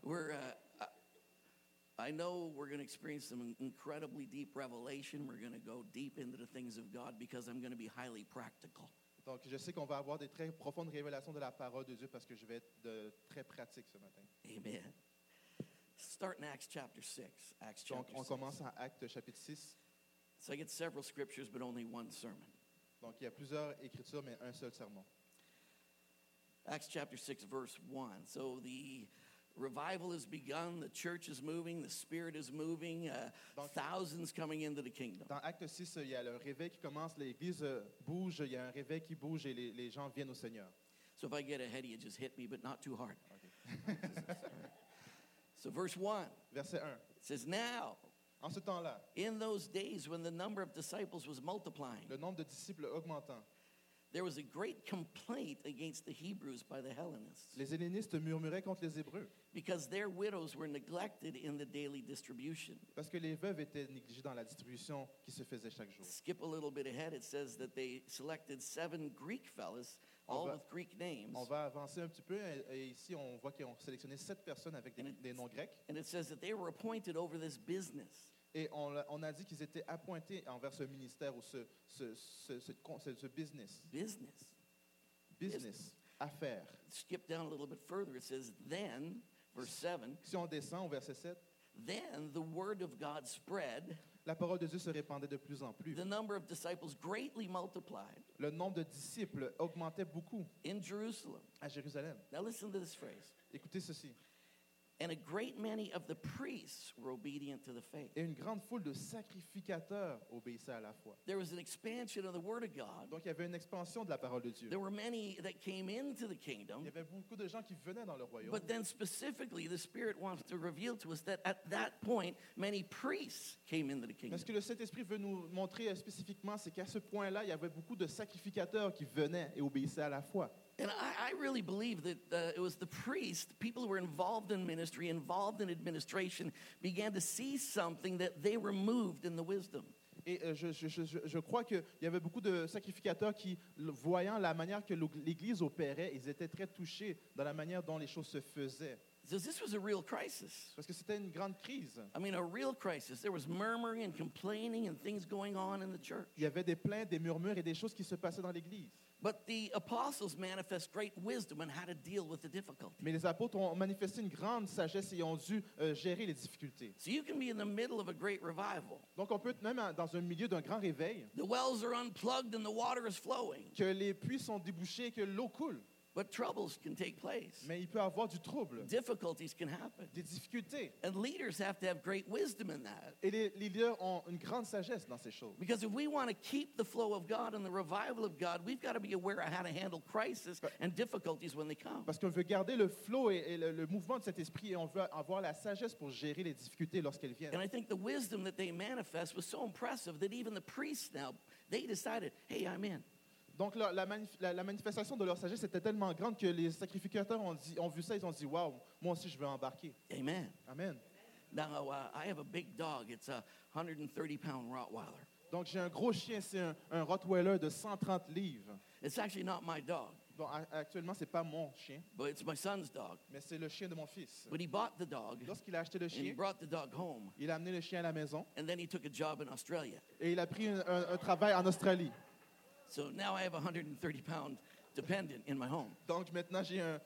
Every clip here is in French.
I know we're going to experience some incredibly deep revelation. We're going to go deep into the things of God because I'm going to be highly practical. Donc, je sais qu'on va avoir des très profondes révélations de la parole de Dieu parce que je vais être très pratique ce matin. Amen. Start in Acts chapter 6. Acts Donc, chapter on 6. commence en Actes chapitre 6. So I get several scriptures, but only one sermon. Donc, il y a plusieurs écritures, mais un seul sermon. Acts chapter 6, verse 1. So the revival has begun, the church is moving, the Spirit is moving, thousands coming into the kingdom. Dans Acte 6, il y a le réveil qui commence, l'Église bouge, il y a un réveil qui bouge et les gens viennent au Seigneur. So if I get ahead of you, just hit me, but not too hard. So verse 1, Verset 1. it says, Now, En ce temps-là, in those days when the number of disciples was multiplying, le nombre de disciples augmentant, there was a great complaint against the Hebrews by the Hellenists les Hellénistes murmuraient contre les Hébreux because their widows were neglected in the daily distribution. parce que les veuves étaient négligées dans la distribution qui se faisait chaque jour. Skip a little bit ahead, it says that they selected 7 Greek fellas, all va- with Greek names. On va avancer un petit peu et ici, on voit qu'ils ont sélectionné 7 personnes avec des noms grecs. And it says that they were appointed over this business. Et on a dit qu'ils étaient appointés envers ce ministère ou ce business. Business, affaires. Skip down a little bit further, it says, Then, verse 7, Si on descend au verset 7, then the word of God spread, la parole de Dieu se répandait de plus en plus. the number of disciples greatly multiplied Le nombre de disciples augmentait beaucoup in Jerusalem. à Jérusalem. Now listen to this phrase. Écoutez ceci. And a great many of the priests were obedient to the faith. Et une grande foule de sacrificateurs obéissaient à la foi. There was an expansion of the word of God. Donc il y avait une expansion de la parole de Dieu. There were many that came into the Il y kingdom. avait beaucoup de gens qui venaient dans le royaume. But then specifically, the Spirit wants to reveal to us that at that point, many priests came into the Mais ce kingdom. que le Saint-Esprit veut nous montrer spécifiquement, c'est qu'à ce point-là, il y avait beaucoup de sacrificateurs qui venaient et obéissaient à la foi. And I really believe that it was the priests, people who were involved in ministry, involved in administration, began to see something that they were moved in the wisdom. Et je crois qu'il y avait beaucoup de sacrificateurs qui, voyant la manière que l'Église opérait, ils étaient très touchés dans la manière dont les choses se faisaient. So this was a real crisis. Parce que c'était une grande crise. I mean, a real crisis. There was murmuring and complaining and things going on in the church. Il y avait des plaintes, des murmures et des choses qui se passaient dans l'Église. But the apostles manifest great wisdom on how to deal with the difficulty. Mais les apôtres ont manifesté une grande sagesse et ont dû gérer les difficultés. So you can be in the middle of a great revival. Donc on peut être même dans un milieu d'un grand réveil, The wells are unplugged and the water is flowing. que les puits sont débouchés et que l'eau coule. But troubles can take place. Mais il peut y avoir du trouble, Difficulties can happen. des difficultés. And leaders have to have great wisdom in that. Et les leaders ont une grande sagesse dans ces choses. Because if we want to keep the flow of God and the revival of God, we've got to be aware of how to handle crisis and difficulties when they come. Parce qu'on veut garder le flot et le mouvement de cet esprit et on veut avoir la sagesse pour gérer les difficultés lorsqu'elles viennent. And I think the wisdom that they manifest was so impressive that even the priests now, they decided, hey, I'm in. Donc la manifestation de leur sagesse était tellement grande que les sacrificateurs ont vu ça, ils ont dit, waouh, moi aussi je veux embarquer. Amen. Amen. Now, I have a big dog. It's a 130-pound Rottweiler. Donc j'ai un gros chien, c'est un Rottweiler de 130 livres. It's actually not my dog, Bon, actuellement, c'est pas mon chien, but it's my son's dog. mais c'est le chien de mon fils. But he bought the dog, Lorsqu'il a acheté le and he chien, brought the dog home, il a amené le chien à la maison and then he took a job in Australia. et il a pris un travail en Australie. So now I have a 130-pound dependent in my home. Donc maintenant, j'ai un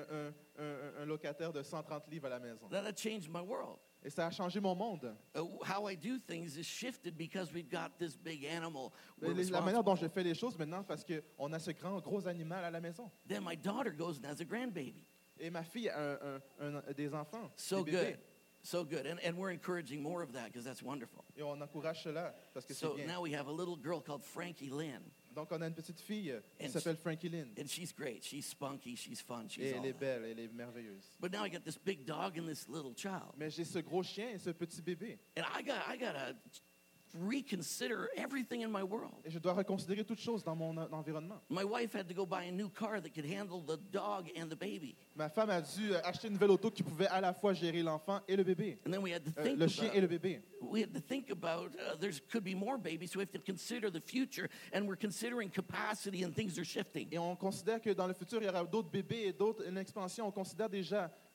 locataire de 130 livres à la maison. That changed my world. Et ça a changé mon monde. How I do things is shifted because we've got this big animal. we're La manière dont je responsible fais les choses maintenant, parce qu'on a ce gros animal à la maison. for. Then my daughter goes and has a grandbaby. Et ma fille a des enfants, So des bébés. good. So good. And we're encouraging more of that because that's wonderful. Et on encourage cela, parce que c'est So bien. now we have a little girl called Frankie Lynn. Donc on a une petite fille qui And s'appelle Frankie Lynn. And she's great. She's spunky. She's fun. Et She's all elle est that. belle, elle est merveilleuse. But now I got this big dog and this little child. Mais j'ai ce gros chien et ce petit bébé. And I got to reconsider everything in my world. Et je dois reconsidérer toutes choses dans mon environnement. My wife had to go buy a new car that could handle the dog and the baby. Ma femme a dû acheter une nouvelle auto qui pouvait à la fois gérer l'enfant et le bébé. And then we had to think Le chien et le about, bébé. we had to think about there could be more babies, so we have to consider the future, and we're considering capacity and things are shifting. Et on considère que dans le futur, il y aura d'autres bébés et une expansion. On considère déjà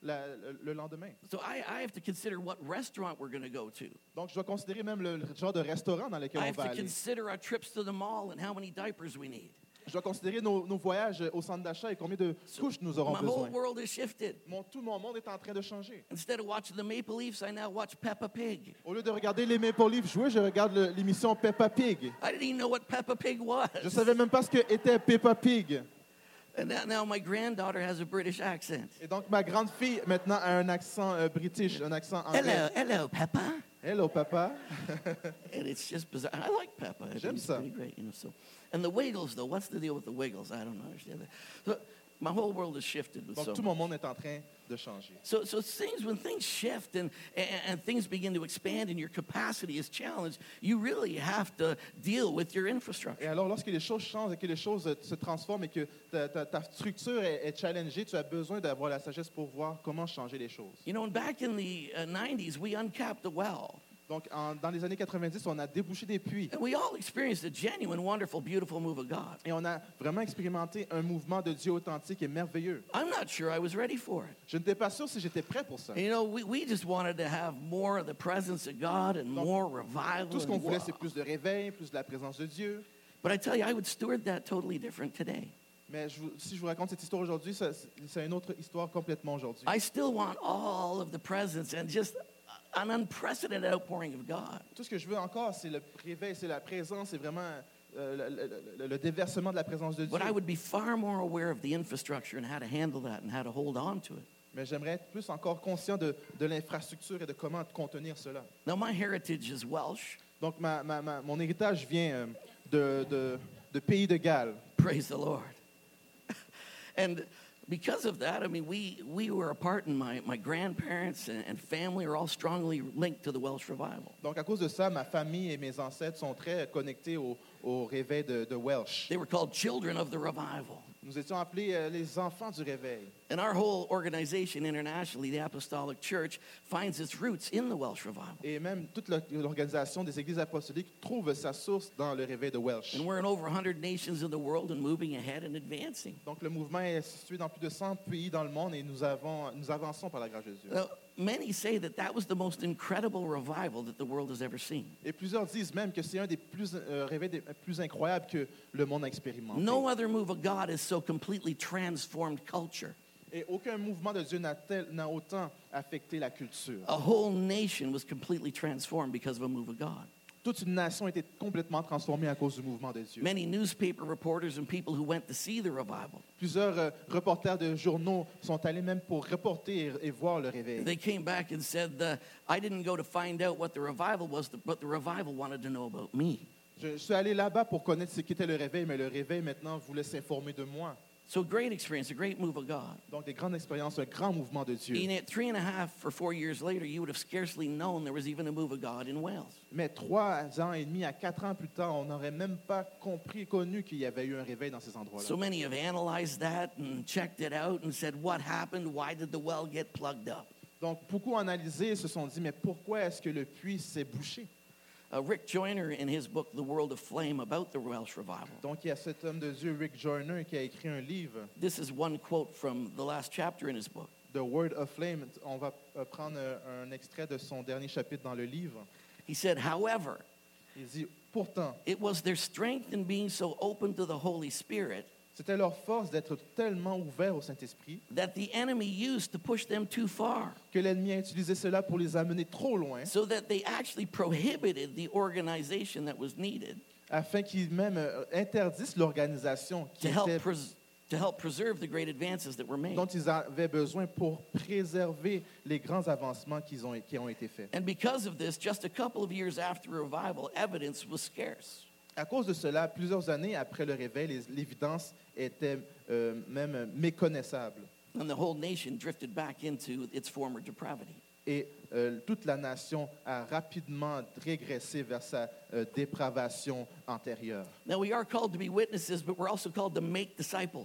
le lendemain. So I have to consider what restaurant we're going to go to. Donc, je dois considérer même le genre de restaurant dans lequel I on have va to aller. consider our trips to the mall and how many diapers we need. Je dois considérer nos voyages au centre d'achat et combien de couches nous aurons My whole besoin. world has shifted. Tout mon monde est en train de changer. Instead of watching the Maple Leafs, I now watch Peppa Pig. Au lieu de regarder les Maple Leafs jouer, je regarde l'émission Peppa Pig. I didn't even know what Peppa Pig was. Je ne savais même pas ce qu'était Peppa Pig. And now my granddaughter has a British accent. Et donc, ma grande fille, maintenant, a un accent british, un accent anglais. Hello, Peppa. Hello, papa. And it's just bizarre. I like Peppa. I think J'aime it's ça. pretty great, you know. So, and the Wiggles, though, what's the deal with the Wiggles? I don't understand that. So, my whole world has shifted with Donc, so tout mon monde est en train de changer. So when things shift and things begin to expand and your capacity is challenged, you really have to deal with your Et infrastructure. alors, lorsque les choses changent et que les choses se transforment et que ta structure est challengée, tu as besoin d'avoir la sagesse pour voir comment changer les choses. You know, and back in the 90s, we uncapped a well. Donc, dans les années 90, on a débouché des puits. And we all experienced a genuine, wonderful, beautiful move of God. Et on a vraiment expérimenté un mouvement de Dieu authentique et merveilleux. I'm not sure I was ready for it. Je n'étais pas sûr si j'étais prêt pour ça. And, you know, we just wanted to have more of the presence of God and Donc, more revival. Tout ce qu'on and voulait, wow. c'est plus de réveil, plus de la présence de Dieu. But I tell you, I would steward that totally different today. Mais si je vous raconte cette histoire aujourd'hui, c'est une autre histoire complètement aujourd'hui. I still want all of the presence and just an unprecedented outpouring of God. Tout ce que je veux encore, c'est le réveil, c'est la présence, c'est vraiment le déversement de la présence de Dieu. But I would be far more aware of the infrastructure and how to handle that and how to hold on to it. Mais j'aimerais être plus encore conscient de l'infrastructure et de comment contenir cela. Now, my heritage is Welsh. Donc, mon héritage vient de pays de Galles. Praise the Lord. And because of that, I mean, we were a part, and my grandparents and family are all strongly linked to the Welsh revival. Donc, à cause de ça, ma famille et mes ancêtres sont très connectés au réveil de Welsh. They were called children of the revival. Nous étions appelés les enfants du réveil. And our whole organization internationally, the Apostolic Church, finds its roots in the Welsh revival. Et même toute l'organisation des églises apostoliques trouve sa source dans le réveil de Welsh. And we're in over 100 nations in the world and moving ahead and advancing. Donc, le mouvement est situé dans plus de 100 pays dans le monde et nous avançons par la grâce de Dieu. Now, many say that was the most incredible revival that the world has ever seen. Et plusieurs disent même que c'est un des réveils des plus incroyables que le monde a expérimenté. No other move of God has so completely transformed culture. Et aucun mouvement de Dieu n'a autant affecté la culture. A whole nation was completely transformed because of a move of God. Toute une nation a été complètement transformée à cause du mouvement de Dieu. Many newspaper reporters and people who went to see the revival, Plusieurs reporters de journaux sont allés même pour reporter et voir le réveil. they came back and said, I didn't go to find out what the revival was, but the revival wanted to know about me. Je suis allé là-bas pour connaître ce qu'était le réveil, mais le réveil maintenant voulait s'informer de moi. So great experience, a great move of God. Donc des grandes expériences, un grand mouvement de Dieu. In it, 3.5 or 4 years later, you would have scarcely known there was even a move of God in Wales. Mais 3 ans et demi à 4 ans plus tard, on n'aurait même pas connu qu'il y avait eu un réveil dans ces endroits-là. So many have analyzed that and checked it out and said, what happened? Why did the well get plugged up? Donc beaucoup ont analysé et se sont dit, mais pourquoi est-ce que le puits s'est bouché? Rick Joyner, in his book, The World of Flame, about the Welsh revival. Donc il y a cet homme de Dieu, Rick Joyner, qui a écrit un livre, This is one quote from the last chapter in his book. The Word of Flame. On va prendre un extrait de son dernier chapitre dans le livre. He said, however, Il dit, pourtant, it was their strength in being so open to the Holy Spirit c'était leur force d'être tellement ouverts au Saint-Esprit that the enemy used to push them too far, que l'ennemi a utilisé cela pour les amener trop loin, so that they actually prohibited the organization that was needed afin qu'ils même interdisent l'organisation to help preserve the great advances that were made. dont ils avaient besoin pour préserver les grands avancements qui ont été faits. And because of this, just a couple of years after revival, evidence was scarce. À cause de cela, plusieurs années après le réveil, l'évidence était même méconnaissable. And the whole nation drifted back into its former depravity. Et toute la nation a rapidement régressé vers sa dépravation antérieure. Now, we are called to be witnesses, but we're also called to make disciples.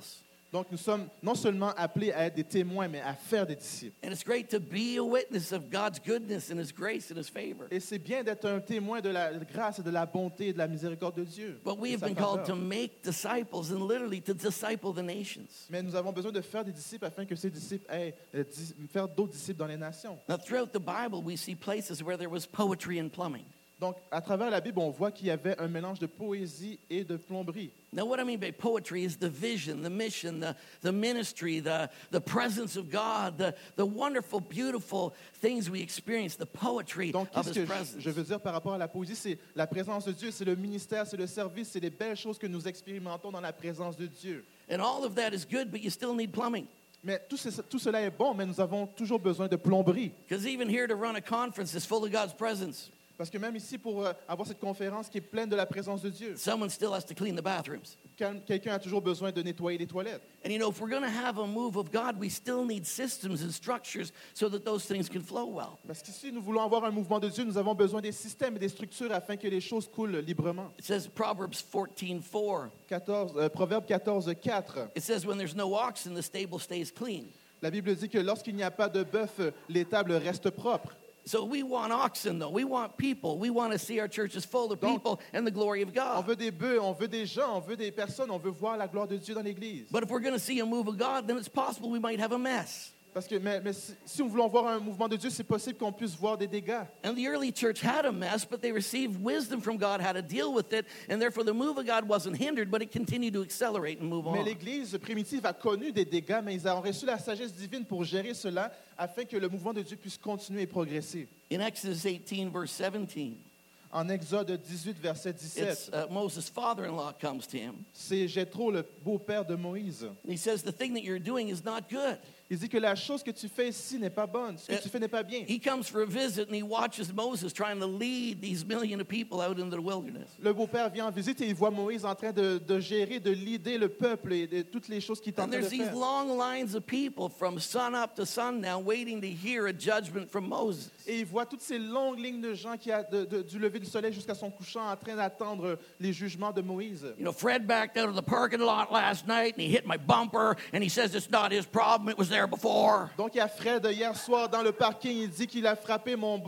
Donc, nous sommes non seulement appelés à être des témoins, mais à faire des disciples. And it's great to be a witness of God's goodness and His grace and His favor. Et c'est bien d'être un témoin de la grâce et de la bonté et de la miséricorde de Dieu. But we de have sa been called to faveur. make disciples and literally to disciple the nations. Mais nous avons besoin de faire des disciples afin que ces disciples aient faire d'autres disciples dans les nations. Now, throughout the Bible, we see places where there was poetry and plumbing. Donc, à travers la Bible, on voit qu'il y avait un mélange de poésie et de plomberie. Now, what I mean by poetry is the vision, the mission, the ministry, the presence of God, the wonderful, beautiful things we experience, the poetry Donc, of qu'est-ce His que presence. je veux dire par rapport à la poésie? C'est la présence de Dieu, c'est le ministère, c'est le service, c'est les belles choses que nous expérimentons dans la présence de Dieu. And all of that is good, but you still need plumbing. Mais tout cela est bon, mais nous avons toujours besoin de plomberie. Because even here to run a conference is full of God's presence. Parce que même ici, pour avoir cette conférence qui est pleine de la présence de Dieu, Someone still has to clean the bathrooms. quelqu'un a toujours besoin de nettoyer les toilettes. And you know, if we're going to have a move of God, we still need systems and structures so that those things can flow well. Parce que si nous voulons avoir un mouvement de Dieu, nous avons besoin des systèmes et des structures afin que les choses coulent librement. It says Proverbs 14:4. Proverbe 14:4. It says when there's no oxen, the stable stays clean. La Bible dit que lorsqu'il n'y a pas de bœuf, l'étable reste propre. So we want oxen, though. We want people. We want to see our churches full of Donc, people and the glory of On God. veut des bœufs, on veut des gens, on veut des personnes, on veut voir la gloire de Dieu dans l'Église. But if we're going to see a move of God, then it's possible we might have a mess. Parce que, mais si nous voulons voir un mouvement de Dieu, c'est possible qu'on puisse voir des dégâts. And the early church had a mess, but they received wisdom from God how to deal with it, and therefore the move of God wasn't hindered, but it continued to accelerate and move Mais on. l'Église primitive a connu des dégâts, mais ils ont reçu la sagesse divine pour gérer cela afin que le mouvement de Dieu puisse continuer et progresser. In Exodus 18, verse 17, En Exode 18, verset it's 17, Moses' father-in-law comes to him. c'est Jéthro, le beau-père de Moïse. And he says, the thing that you're doing is not good. Il dit que la chose que tu fais ici n'est pas bonne, ce que tu fais n'est pas bien. He comes for a visit and he watches Moses trying to lead these million of people out into the wilderness. Le beau-père vient en visite et il voit Moïse en train de gérer, de leader le peuple et de toutes les choses qu'il est en And train de there's these faire. long lines of people from sun up to sundown waiting to hear a judgment from Moses. Et il voit toutes ces longues lignes de gens qui, du lever du soleil jusqu'à son couchant, en train d'attendre les jugements de Moïse. You know, Fred backed out of the parking lot last night and he hit my bumper and he says it's not his problem, it was there before. Donc, il y a Fred hier soir dans le parking, il dit qu'il a frappé mon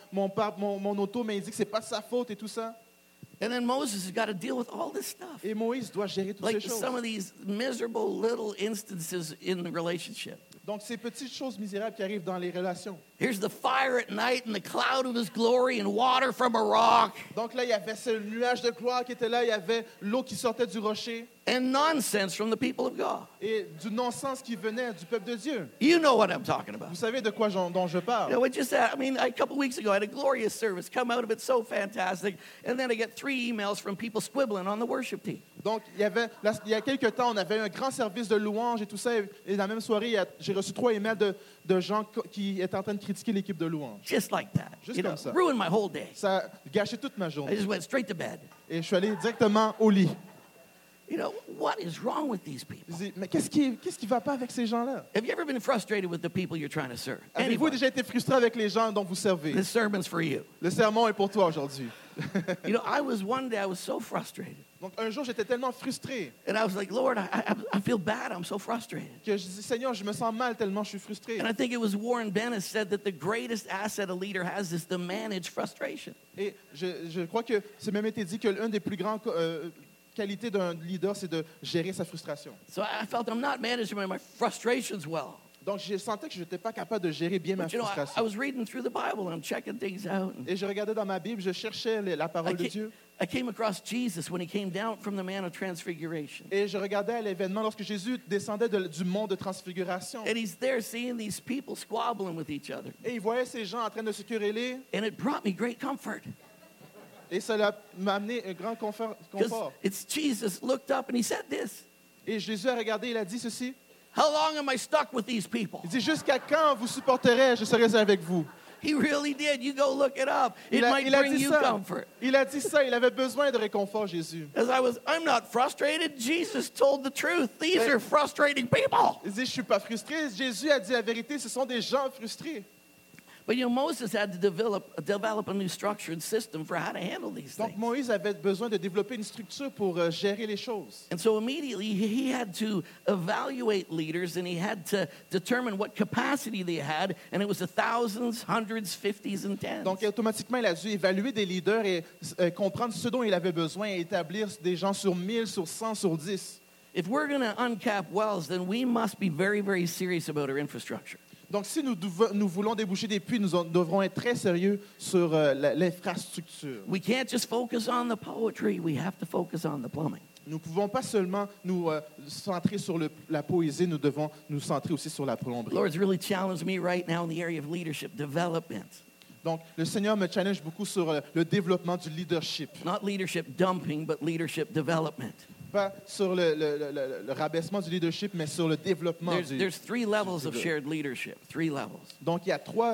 auto, mais il dit que ce n'est pas sa faute et tout ça. And then Moses has got to deal with all this stuff. Et Moïse doit gérer toutes Like ces choses. some of these miserable little instances in the relationship. Donc, ces petites choses misérables qui arrivent dans les relations. Here's the fire at night and the cloud of his glory and water from a rock Donc là, il y avait ce nuage de gloire qui était là, il y avait l'eau qui sortait du rocher and nonsense from the people of God. et du non-sens qui venait du peuple de Dieu. You know what I'm talking about. Vous savez de quoi dont je You parle? know, a couple weeks ago, I had a glorious service come out of it so fantastic, and then I get 3 emails from people squibbling on the worship team. Donc, il y a quelques temps, on avait un grand service de louange et tout ça. Et la même soirée, j'ai reçu 3 emails de gens qui étaient en train de critiquer l'équipe de louange. Just like that. Just You know, comme ça. ruined my whole day. Ça a gâché toute ma I journée. just went straight to bed. Et je suis allé directement au lit. You know, what is wrong with these people? Je dis, mais qu'est-ce qui va pas avec ces gens-là? Have you ever been frustrated with the people you're trying to serve? Avez-vous Anybody? déjà été frustré avec les gens dont vous servez? This sermon's for you. Le sermon est pour toi aujourd'hui. You know, one day I was so frustrated. Donc, un jour, j'étais tellement frustré And I was like, Lord, I feel bad. I'm so frustrated. que je dis, Seigneur, je me sens mal tellement je suis frustré. And I think it was Warren Bennis said that the greatest asset a leader has is to manage frustration. Et je crois que c'est même été dit que l'une des plus grandes qualités d'un leader, c'est de gérer sa frustration. So I felt I'm not managing my frustrations well. Donc, je sentais que je n'étais pas capable de gérer bien ma But you know, I frustration. was reading through the Bible and I'm checking things out. And Et je regardais dans ma Bible, je cherchais la parole de Dieu. I came across Jesus when he came down from the Mount of Transfiguration. Et je regardais à l'événement lorsque Jésus descendait du mont de transfiguration. And he's there seeing these people squabbling with each other. Et il voyait ces gens en train de se quereller. And it brought me great comfort. Et cela m'a amené un grand confort. Because it's Jesus looked up and he said this. Et Jésus a regardé, il a dit ceci. How long am I stuck with these people? Il dit, jusqu'à quand vous supporterez, je serai avec vous. He really did. You go look it up. It might Il a bring dit you ça. comfort. Il a dit ça, il avait besoin de réconfort, Jésus. I'm not frustrated. Jesus told the truth. These are frustrating people. Il dit, je ne suis pas frustré. Jésus a dit la vérité, ce sont des gens frustrés. But Moses had to develop a new structure and system for how to handle these Donc things. Moïse avait besoin de développer une structure pour gérer les choses. And so immediately he had to evaluate leaders and he had to determine what capacity they had, and it was the thousands, hundreds, fifties, and tens. Donc automatiquement, il a dû évaluer des leaders et comprendre ce dont il avait besoin et établir des gens sur 1000, sur 100, sur 10. If we're going to uncap wells, then we must be very, very serious about our infrastructure. Donc si nous voulons déboucher des puits, nous devrons être très sérieux sur l'infrastructure. We can't just focus on the poetry, we have to focus on the plumbing. Nous ne pouvons pas seulement nous centrer sur la poésie, nous devons nous centrer aussi sur la The plomberie. Lord's really challenged me right now in the area of leadership development. Donc le Seigneur me challenge beaucoup sur le développement du leadership. Not leadership dumping, but leadership development. Pas sur le rabaissement du leadership, mais sur le développement du There's 3 levels of leader. shared leadership, 3 levels. Donc, il y a 3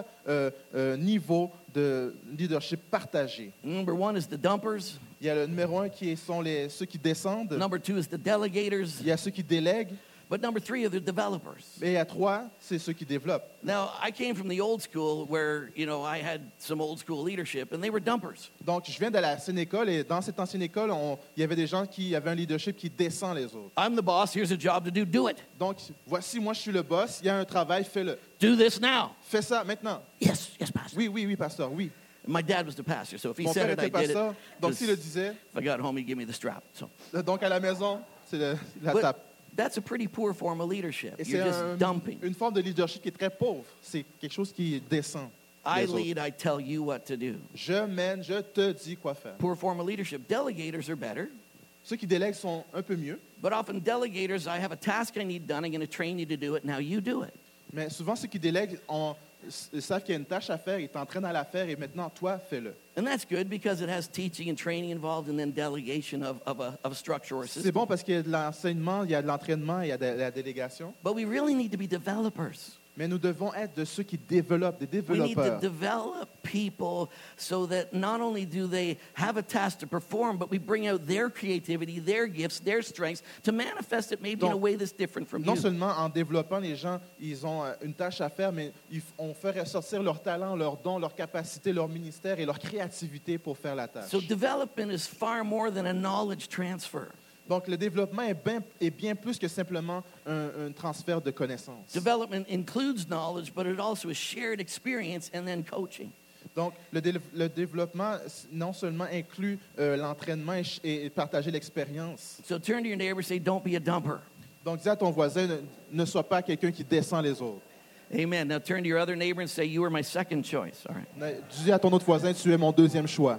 niveaux de leadership partagé. Number 1 is the dumpers. Il y a le numéro 1 qui sont ceux qui descendent. Number 2 is the delegators. Il y a ceux qui délèguent. But number 3 are the developers. Et il y a 3, c'est ceux qui développent. Now, I came from the old school where, I had some old school leadership, and they were dumpers. Donc, je viens de l'ancienne école et dans cette ancienne école, il y avait des gens qui avaient un leadership qui descend les autres. I'm the boss, here's a job to do it. Donc, voici, moi, je suis le boss, il y a un travail, fais-le. Do this now. Fais ça maintenant. Yes, pastor. Oui, pasteur, oui. My dad was the pastor, so if he Mon said père it, I était did it. pasteur, donc 'Cause s'il le disait, if I got home, he'd give me the strap. So, donc à la maison, c'est la but tape. that's a pretty poor form of leadership. Et c'est You're just dumping. une forme de leadership qui est très pauvre. C'est quelque chose qui descend. I les autres. lead, I tell you what to do. Je mène, je te dis quoi faire. Poor form of leadership. Delegators are better, Ceux qui délèguent sont un peu mieux, but often delegators, I have a task I need done, I'm going to train you to do it, now you do it. mais souvent ceux qui délèguent savent qu'il y a une tâche à faire, ils t'entraînent à la faire et maintenant, toi, fais-le. And that's good because it has teaching and training involved and then delegation of a structure or C'est system. bon parce qu'il y a de l'enseignement, il y a de l'entraînement, il y a de la délégation. But we really need to be developers. Mais nous devons être de ceux qui développent, des We need to développeurs. develop people so that not only do they have a task to perform, but we bring out their creativity, their gifts, their strengths to manifest it maybe in a Donc, way that's different from Non you. seulement en développant les gens, ils ont une tâche à faire, mais on fait ressortir leurs talents, leurs dons, leurs capacités, leur ministère et leur créativité pour faire la tâche. So development is far more than a knowledge transfer. Donc, le développement est bien plus que simplement un transfert de connaissances. Development includes knowledge, but it also is shared experience and then coaching. Donc, le développement non seulement inclut l'entraînement et partager l'expérience. So turn to your neighbor and say, don't be a dumper. Donc, dis à ton voisin, ne sois pas quelqu'un qui descend les autres. Amen. Now turn to your other neighbor and say, you were my second choice. All right. Dis à ton autre voisin, tu es mon deuxième choix.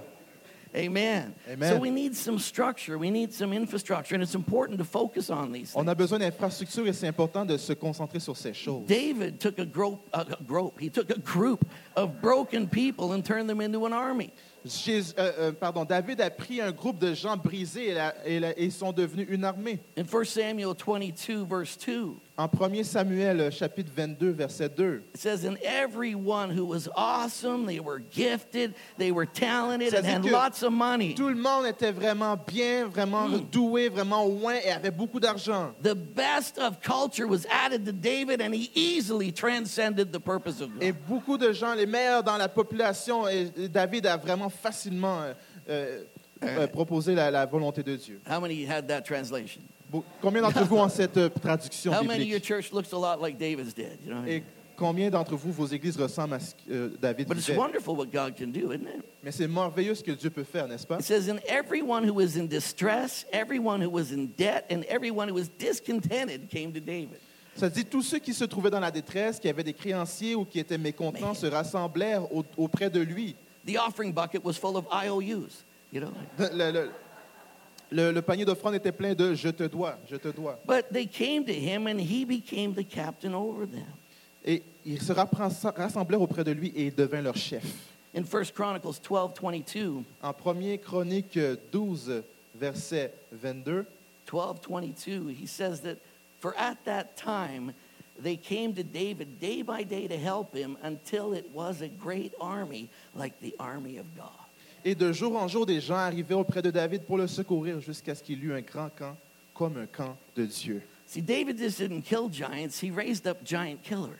Amen. Amen. So we need some structure. We need some infrastructure. And it's important to focus on these On things. a besoin d'infrastructures et c'est important de se concentrer sur ces choses. David took he took a group of broken people and turned them into an army. David a pris un groupe de gens brisés et ils sont devenus une armée. In 1 Samuel 22, verse 2, En 1 Samuel, chapitre 22, verset 2, it says, and everyone who was awesome, they were gifted, they were talented, Ça and dit had que lots of money. tout le monde était vraiment bien, vraiment doué, vraiment loin et avait beaucoup d'argent. The best of culture was added to David, and he easily transcended the purpose of Et God. beaucoup de gens, les meilleurs dans la population, et David a vraiment facilement proposé la volonté de Dieu. How many had that translation? Combien d'entre vous ont cette traduction How many of your biblique? church looks a lot like David's did? You know? Et combien d'entre vous, vos églises ressemblent à ce que David But it's vivait? wonderful what God can do, isn't it? Mais c'est merveilleux ce que Dieu peut faire, n'est-ce pas? It says, and everyone who was in distress, everyone who was in debt, and everyone who was discontented came to David. Ça dit, tous ceux qui se trouvaient dans la détresse, qui avaient des créanciers ou qui étaient mécontents, se rassemblèrent auprès de lui. The offering bucket was full of IOUs, you know. Le panier d'offrande était plein de « je te dois, je te dois ». But they came to him, and he became the captain over them. Et ils se rassemblèrent auprès de lui et il devint leur chef. In 1 Chronicles 12:22, En 1er Chronique 12, verset 22, 12:22, he says that for at that time they came to David day by day to help him until it was a great army like the army of God. et de jour en jour, des gens arrivaient auprès de David pour le secourir jusqu'à ce qu'il eût un grand camp comme un camp de Dieu. See, David just didn't kill giants, he raised up giant killers.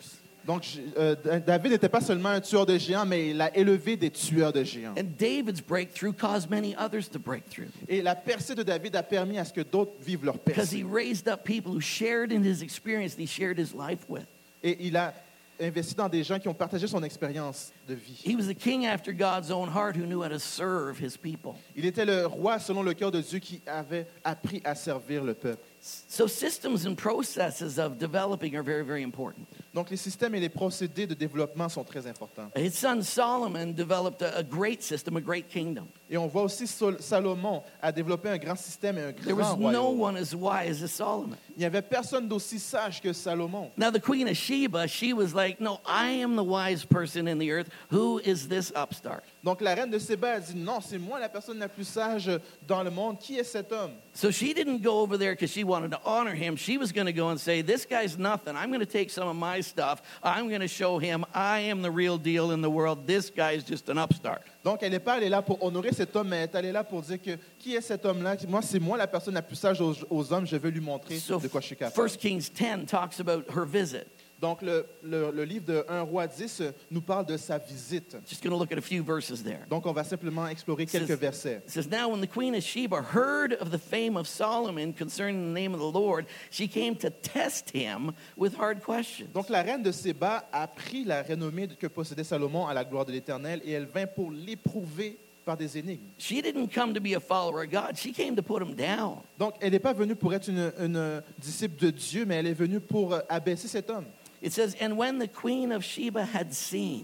Donc, David n'était pas seulement un tueur de géants, mais il a élevé des tueurs de géants. And David's breakthrough caused many others to break through Et la percée de David a permis à ce que d'autres vivent leur because he percée. raised up people who shared in his experience and he shared his life with. Et il a investi dans des gens qui ont partagé son expérience de vie. He was a king after God's own heart who knew how to serve his people. Il était le roi selon le cœur de Dieu qui avait appris à servir le peuple. So systems and processes of developing are very, very important. Donc, les systèmes et les procédés de développement sont très importants. His son Solomon developed a great system, a great kingdom. Et on voit aussi Salomon a développé un grand système et un There grand was no royaume. one as wise as Solomon. Il n'y avait personne d'aussi sage que Salomon. Now, the queen of Sheba, she was like, no, I am the wise person in the earth. Who is this upstart? Donc, la reine de Séba a dit, non, c'est moi la personne la plus sage dans le monde. Qui est cet homme? So she didn't go over there because she wanted to honor him. She was going to go and say, this guy's nothing. I'm going to take some of my stuff. I'm going to show him I am the real deal in the world. This guy is just an upstart. Donc, elle n'est pas allée là pour honorer cet homme, mais elle est allée là pour dire que qui est cet homme-là? Moi, c'est moi la personne la plus sage aux hommes. Je veux lui montrer So de quoi je suis capable. 1 Kings 10 talks about her visit. Donc, le livre de 1 roi 10 nous parle de sa visite. Just going to look at a few verses there. Donc, on va simplement explorer quelques versets. It says, now when the queen of Sheba heard of the fame of Solomon concerning the name of the Lord, she came to test him with hard questions. Donc, la reine de Séba a pris la renommée que possédait Salomon à la gloire de l'Éternel et elle vint pour l'éprouver par des énigmes. She didn't come to be a follower of God. She came to put him down. Donc, elle n'est pas venue pour être une disciple de Dieu, mais elle est venue pour abaisser cet homme. It says, and when the queen of Sheba had seen,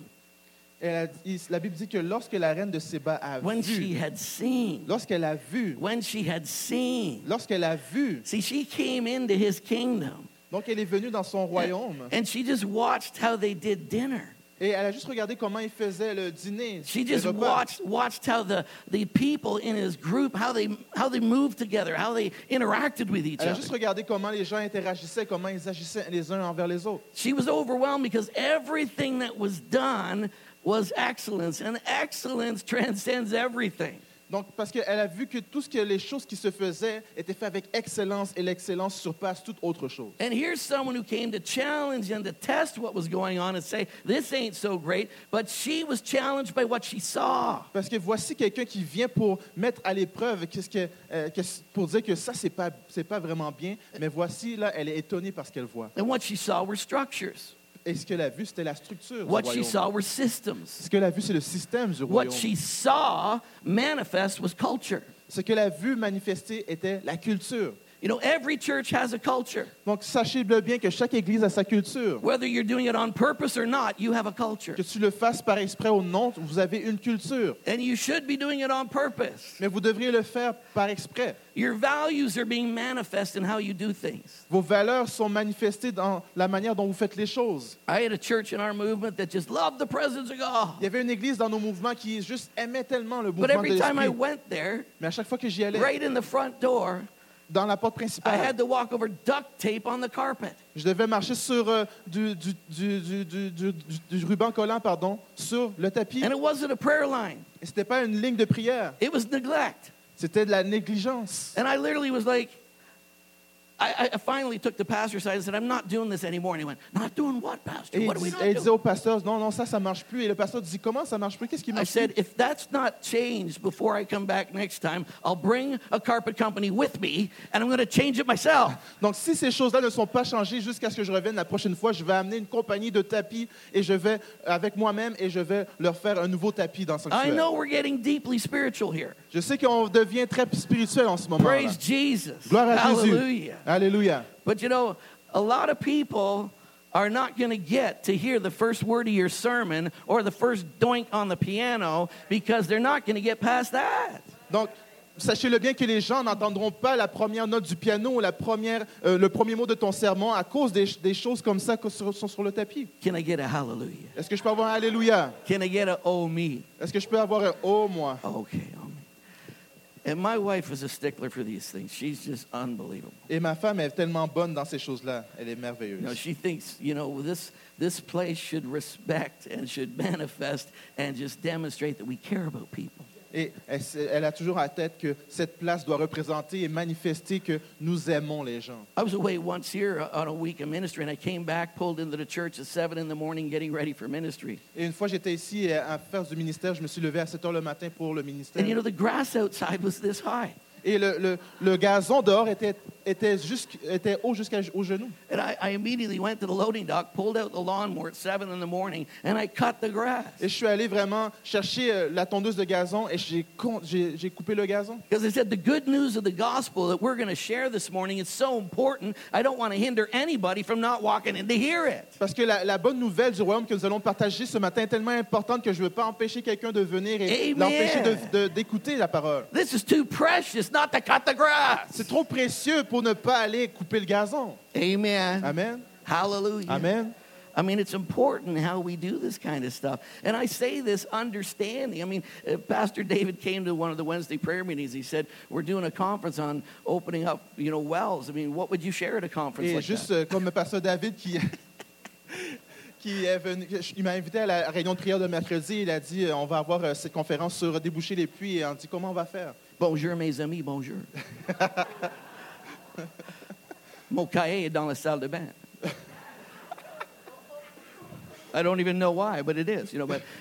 La Bible dit que lorsque la reine de Séba a when she vu, had seen, lorsqu'elle a vu, when she had seen. lorsqu'elle a vu, See, she came into his kingdom donc elle est venue dans son royaume and she just watched how they did dinner. et elle a juste regardé comment il faisait le dîner, She le just repas. watched how the people in his group, how they moved together, how they interacted with each Elle a other. juste regardé comment les gens interagissaient, comment ils agissaient les uns envers les autres. She was overwhelmed because everything that was done was excellence, and excellence transcends everything. Donc, parce qu'elle a vu que les choses qui se faisaient étaient faites avec excellence et l'excellence surpasse toute autre chose. And here's someone who came to challenge and to test what was going on and say, this ain't so great, but she was challenged by what she saw. Parce que voici quelqu'un qui vient pour mettre à l'épreuve, pour dire que ça, c'est pas vraiment bien, mais voici, là, elle est étonnée par ce qu'elle voit. And what she saw were structures. Et ce qu'elle a vu, c'était la structure du What she royaume. saw were systems. Ce qu'elle a vu, c'est le système du What royaume. she saw manifest was culture. Ce qu'elle a vu manifester était la culture. You know, every church has a culture. Donc, sachez-le bien que chaque église a sa culture. Whether you're doing it on purpose or not, you have a culture. Que tu le fasses par exprès ou non, vous avez une culture. And you should be doing it on purpose. Mais vous devriez le faire par exprès. Your values are being manifest in how you do things. Vos valeurs sont manifestées dans la manière dont vous faites les choses. I had a church in our movement that just loved the presence of God. Il y avait une église dans nos mouvements qui juste aimait tellement le But mouvement de every time I l'esprit. went there, Mais à chaque fois que j'y allais, right in the front door, dans la porte I principale, had to walk over duct tape on the carpet. je devais marcher sur du ruban collant, sur le tapis. And it wasn't a prayer line. Et c'était pas une ligne de prière, It was neglect. c'était de la négligence. And I literally was like, I finally took the pastor aside and said, I'm not doing this anymore. And he went, not doing what, pastor? Et What are we not il disait doing? au pasteur, non, ça marche plus. Et le pasteur dit, comment ça marche plus? Qu'est-ce qui I marche said, plus? if that's not changed before I come back next time, I'll bring a carpet company with me and I'm going to change it myself. Donc, si ces choses-là ne sont pas changées jusqu'à ce que je revienne la prochaine fois, je vais amener une compagnie de tapis et je vais, avec moi-même, et je vais leur faire un nouveau tapis dans le I sanctuaire. know we're getting deeply spiritual here. Je sais qu'on devient très spirituel en ce moment. Praise Jesus. Gloire à Jésus. Hallelujah. Alléluia. But you know, a lot of people are not going to get to hear the first word of your sermon or the first doink on the piano because they're not going to get past that. Donc, sachez-le bien que les gens n'entendront pas la première note du piano ou le premier mot de ton sermon à cause des choses comme ça qui sont sur le tapis. Can I get a hallelujah? Est-ce que je peux avoir un Alléluia? Can I get a oh me? Est-ce que je peux avoir un oh moi? Okay, oh me. And my wife is a stickler for these things. She's just unbelievable. Et ma femme est tellement bonne dans ces choses-là. Elle est merveilleuse. You know, she thinks, you know, this place should respect and should manifest and just demonstrate that we care about people. Et elle a toujours à tête que cette place doit représenter et manifester que nous aimons les gens. I was away once here on a week of ministry, and I came back, pulled into the church at 7 in the morning, getting ready for ministry. Et une fois, j'étais ici à faire du ministère. Je me suis levé à 7 heures le matin pour le ministère. And you know, the grass outside was this high. Et le gazon dehors était haut jusqu'aux genoux. And I immediately went to the loading dock, pulled out the lawnmower at 7 in the morning, and I cut the grass. Et je suis allé vraiment chercher la tondeuse de gazon et j'ai coupé le gazon. Because I said the good news of the gospel that we're going to share this morning is so important, I don't want to hinder anybody from not walking in to hear it. Parce que la bonne nouvelle du royaume que nous allons partager ce matin est tellement importante que je ne veux pas empêcher quelqu'un de venir et Amen. l'empêcher d'écouter la parole. This is too precious not to cut the grass. C'est trop précieux pour ne pas aller couper le gazon. Amen. Amen. Hallelujah. Amen. I mean, it's important how we do this kind of stuff. And I say this understanding. I mean, Pastor David came to one of the Wednesday prayer meetings. He said, we're doing a conference on opening up, wells. I mean, what would you share at a conference Et like juste that? comme le pasteur David qui est venu, il m'a invité à la réunion de prière de mercredi. Il a dit, on va avoir cette conférence sur déboucher les puits. Et on dit, comment on va faire? Bonjour, mes amis, bonjour. Mon cahier est dans la salle de bain. I don't even know why, but it is,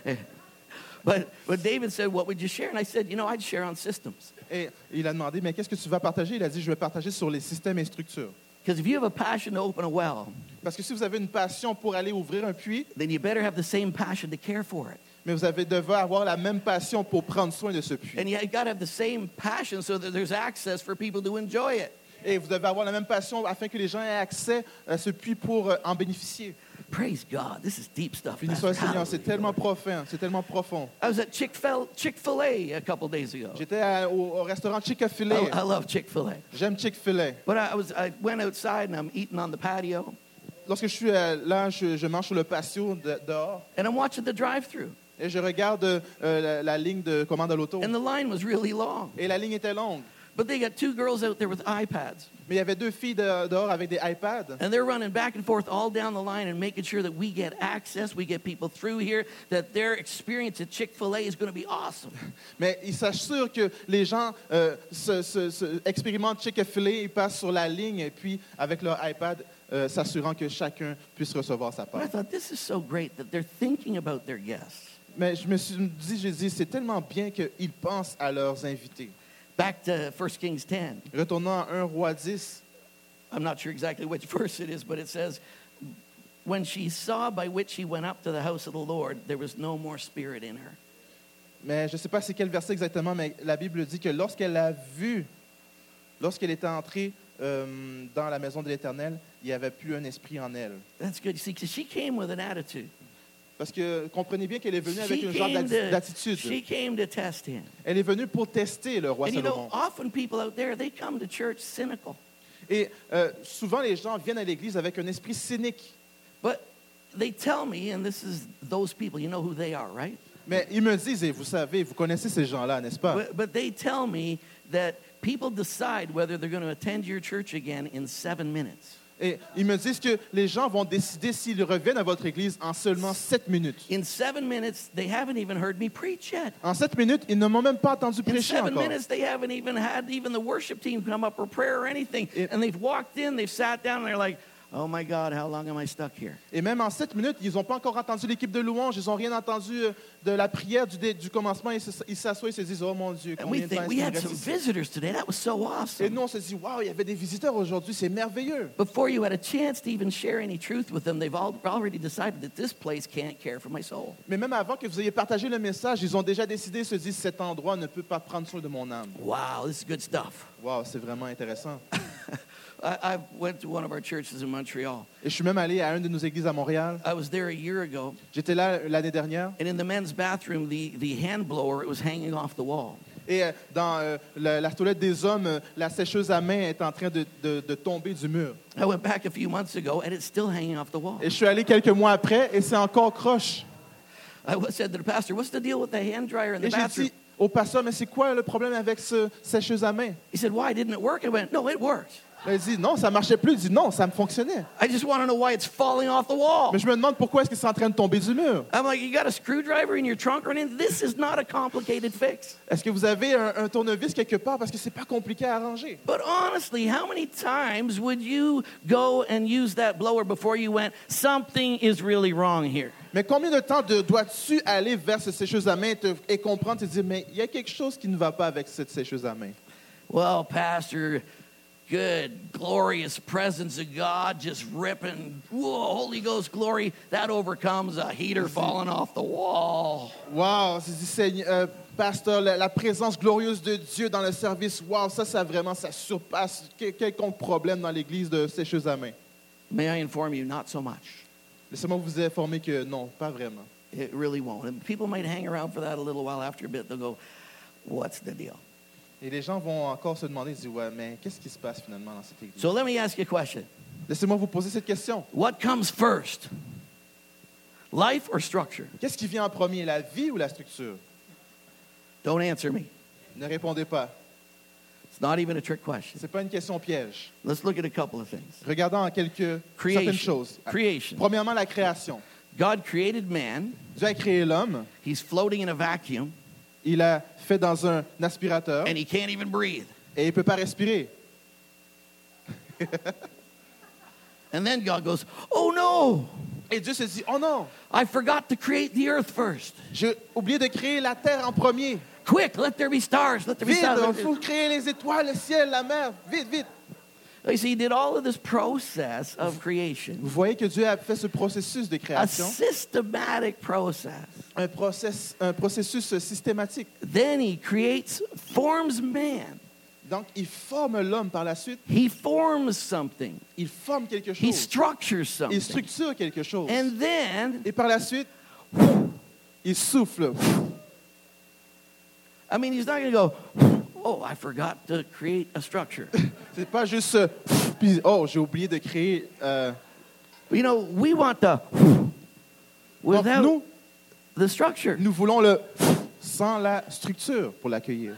But David said, what would you share? And I said, I'd share on systems. Et il a demandé, mais qu'est-ce que tu vas partager? Il a dit, je vais partager sur les systèmes et structures. Because if you have a passion to open a well, Parce que si vous avez une passion pour aller ouvrir un puits, then you better have the same passion to care for it. mais vous devez avoir la même passion pour prendre soin de ce puits. And you got to have the same passion so that there's access for people to enjoy it. Et vous devez avoir la même passion afin que les gens aient accès à ce puits pour en bénéficier. Praise God. This is deep stuff. Béni soit le Pastor. Seigneur, c'est tellement profond, c'est tellement profond. I was at Chick-fil-A a couple days ago. J'étais au restaurant Chick-fil-A. I love Chick-fil-A. J'aime Chick-fil-A. But I went outside and I'm eating on the patio. Lorsque je suis là, je mange sur le patio dehors And I'm watching the drive-through. et je regarde la ligne de commande à l'auto. And the line was really long. Et la ligne était longue. But they got two girls out there with iPads. Mais il y avait deux filles dehors avec des iPads. And they're running back and forth all down the line and making sure that we get access, we get people through here, that their experience at Chick-fil-A is going to be awesome. Mais ils s'assurent que les gens expérimentent Chick-fil-A, ils passent sur la ligne et puis avec leur iPad, s'assurant que chacun puisse recevoir sa But I part. thought, this is so great that they're thinking about their guests. Mais je me suis dit, j'ai dit, c'est tellement bien qu'ils pensent à leurs invités. Back to 1 Kings 10. Retournant à 1 Roi 10, I'm not sure exactly which verse it is, but it says, when she saw by which he went up to the house of the Lord, there was no more spirit in her. mais je ne sais pas c'est quel verset exactement, mais la Bible dit que lorsqu'elle a vu, lorsqu'elle était entrée dans la maison de l'Éternel, il n'y avait plus un esprit en elle. That's good. See, because she came with an attitude. Parce que comprenez bien qu'elle est venue avec She un genre came, d'attitude. she came to test him. Elle est venue pour tester le roi And Salomon. often people out there, they come to church cynical. Et souvent, les gens viennent à l'église avec un esprit cynique. But they tell me, and this is those people, you know who they are, right? Mais ils me disent, et vous savez, vous connaissez ces gens-là, n'est-ce pas? But they tell me that people decide whether they're going to attend your church again in 7 minutes. Et ils me disent que les gens vont décider s'ils reviennent à votre église en seulement 7 minutes. In 7 minutes, they haven't even heard me preach yet. En 7 minutes, ils ne m'ont même pas entendu In prêcher 7 encore. minutes, they haven't even had even the worship team come up for prayer or anything. And they've walked in, they've sat down, and they're like, oh my God, how long am I stuck here? Et même en 7 minutes, ils n'ont pas encore entendu l'équipe de louange, ils n'ont rien entendu de la prière du commencement. Ils s'assoient et se disent, oh mon Dieu, And we combien de temps think est-ce we qu'il had reste some ici? visitors today. That was so Et awesome. nous, on se dit, waouh, il y avait des visiteurs aujourd'hui, c'est merveilleux. Before you had a chance to even share any truth with them, they've already decided that this place can't care for my soul. Mais même avant que vous ayez partagé le message, ils ont déjà décidé, se disent, cet endroit ne peut pas prendre soin de mon âme. Wow, this is good stuff. Waouh, c'est vraiment intéressant. I went to one of our churches in Montreal. Et je suis même allé à une de nos églises à Montréal. I was there a year ago, J'étais là l'année dernière. and in the men's bathroom, the hand blower, it was hanging off the wall. Et dans la toilette des hommes, la sécheuse à main est en train de tomber du mur. I went back a few months ago, and it's still hanging off the wall. Et je suis allé quelques mois après et c'est encore croche. I said to the pastor, what's the deal with the hand dryer in the Et j'ai bathroom? dit au pasteur, mais c'est quoi le problème avec ce sécheuse à main? He said, why didn't it work? I went, no, it worked. Là, il dit non, ça marchait plus. Il dit non, ça me fonctionnait. I just want to know why it's falling off the wall. Mais je me demande pourquoi est-ce que c'est en train de tomber du mur. I'm like, you got a screwdriver in your trunk or anything? This is not a complicated fix. Est-ce que vous avez un tournevis quelque part parce que c'est pas compliqué à arranger? But honestly, how many times would you go and use that blower before you went, something is really wrong here? Mais combien de temps dois-tu aller vers cette sécheuse à main et comprendre et te dire mais il y a quelque chose qui ne va pas avec cette sécheuse à main? Well, Pastor, good, glorious presence of God just ripping. Whoa, Holy Ghost glory. That overcomes a heater falling off the wall. Wow, c'est dit, Seigneur, pasteur, la présence glorieuse de Dieu dans le service. Wow, ça vraiment, ça surpasse quelconque problème dans l'église de sécheuse à main. May I inform you, not so much. Laissez-moi vous informer que non, pas vraiment. It really won't. And people might hang around for that a little while. After a bit, they'll go, what's the deal? Et les gens vont encore se demander, ils disent, ouais, mais qu'est-ce qui se passe finalement dans cette église? So let me ask you a question. Laissez-moi vous poser cette question. What comes first? Life or structure? Qu'est-ce qui vient en premier, la vie ou la structure? Don't answer me. Ne répondez pas. It's not even a trick question. Ce n'est pas une question piège. Let's look at a couple of things. Regardons en certaines Creation. choses. Creation. Premièrement, la création. God created man. Dieu a créé l'homme. He's floating in a vacuum, Il a fait dans un aspirateur and he can't even breathe. et il ne peut pas respirer. And then God goes, oh no, Et Dieu se dit, oh non, I forgot to create the earth first. j'ai oublié de créer la terre en premier. Quick, let there be stars, let there be Vite, il stars. faut créer les étoiles, le ciel, la mer. Vite, vite. You see, he did all of this process of creation, Vous voyez que Dieu a fait ce processus de a création, systematic process. un processus systématique. Then he forms man. Donc, il forme l'homme par la suite. He forms something. Il forme quelque He chose. structures Il something. structure quelque chose. And then, Et par la suite, il souffle. I mean, he's not going to go, oh, I forgot to create a structure. C'est pas juste puis, oh, j'ai oublié de créer. You know, we want the Donc, without nous the structure. voulons le sans la structure pour l'accueillir.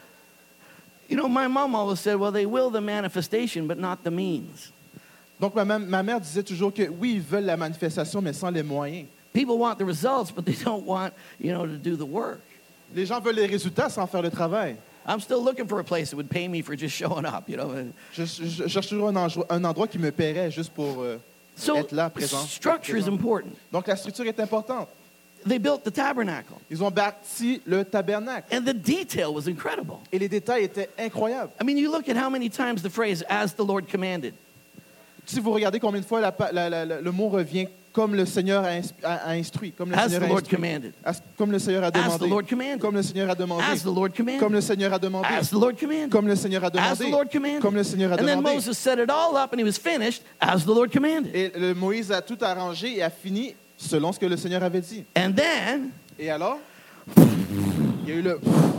You know, my mom always said, well, they will the manifestation, but not the means. Donc, ma mère disait toujours que oui, ils veulent la manifestation, mais sans les moyens. People want the results, but they don't want, to do the work. Les gens veulent les résultats sans faire le travail. I'm still looking for a place that would pay me for just showing up, Je cherche toujours un endroit qui me paierait juste pour So, être là, présent. structure is important. Donc, la structure est importante. They built the tabernacle, Ils ont bâti le tabernacle. and the detail was incredible. Et les détails étaient incroyables. I mean, you look at how many times the phrase, as the Lord commanded. Si vous regardez combien de fois le mot revient comme le Seigneur a instruit, comme le As Seigneur the a Lord instruit, commanded. comme le Seigneur a As the demandé, Lord commanded. comme le Seigneur a demandé, As the Lord commanded. comme le Seigneur a demandé, As the Lord commanded. comme le Seigneur a As the demandé, Lord commanded. comme le Seigneur a And then demandé. Moses set it all up and he was finished as the Lord commanded. Et Moïse a tout arrangé et a fini selon ce que le Seigneur avait dit. And then Et alors, il y a eu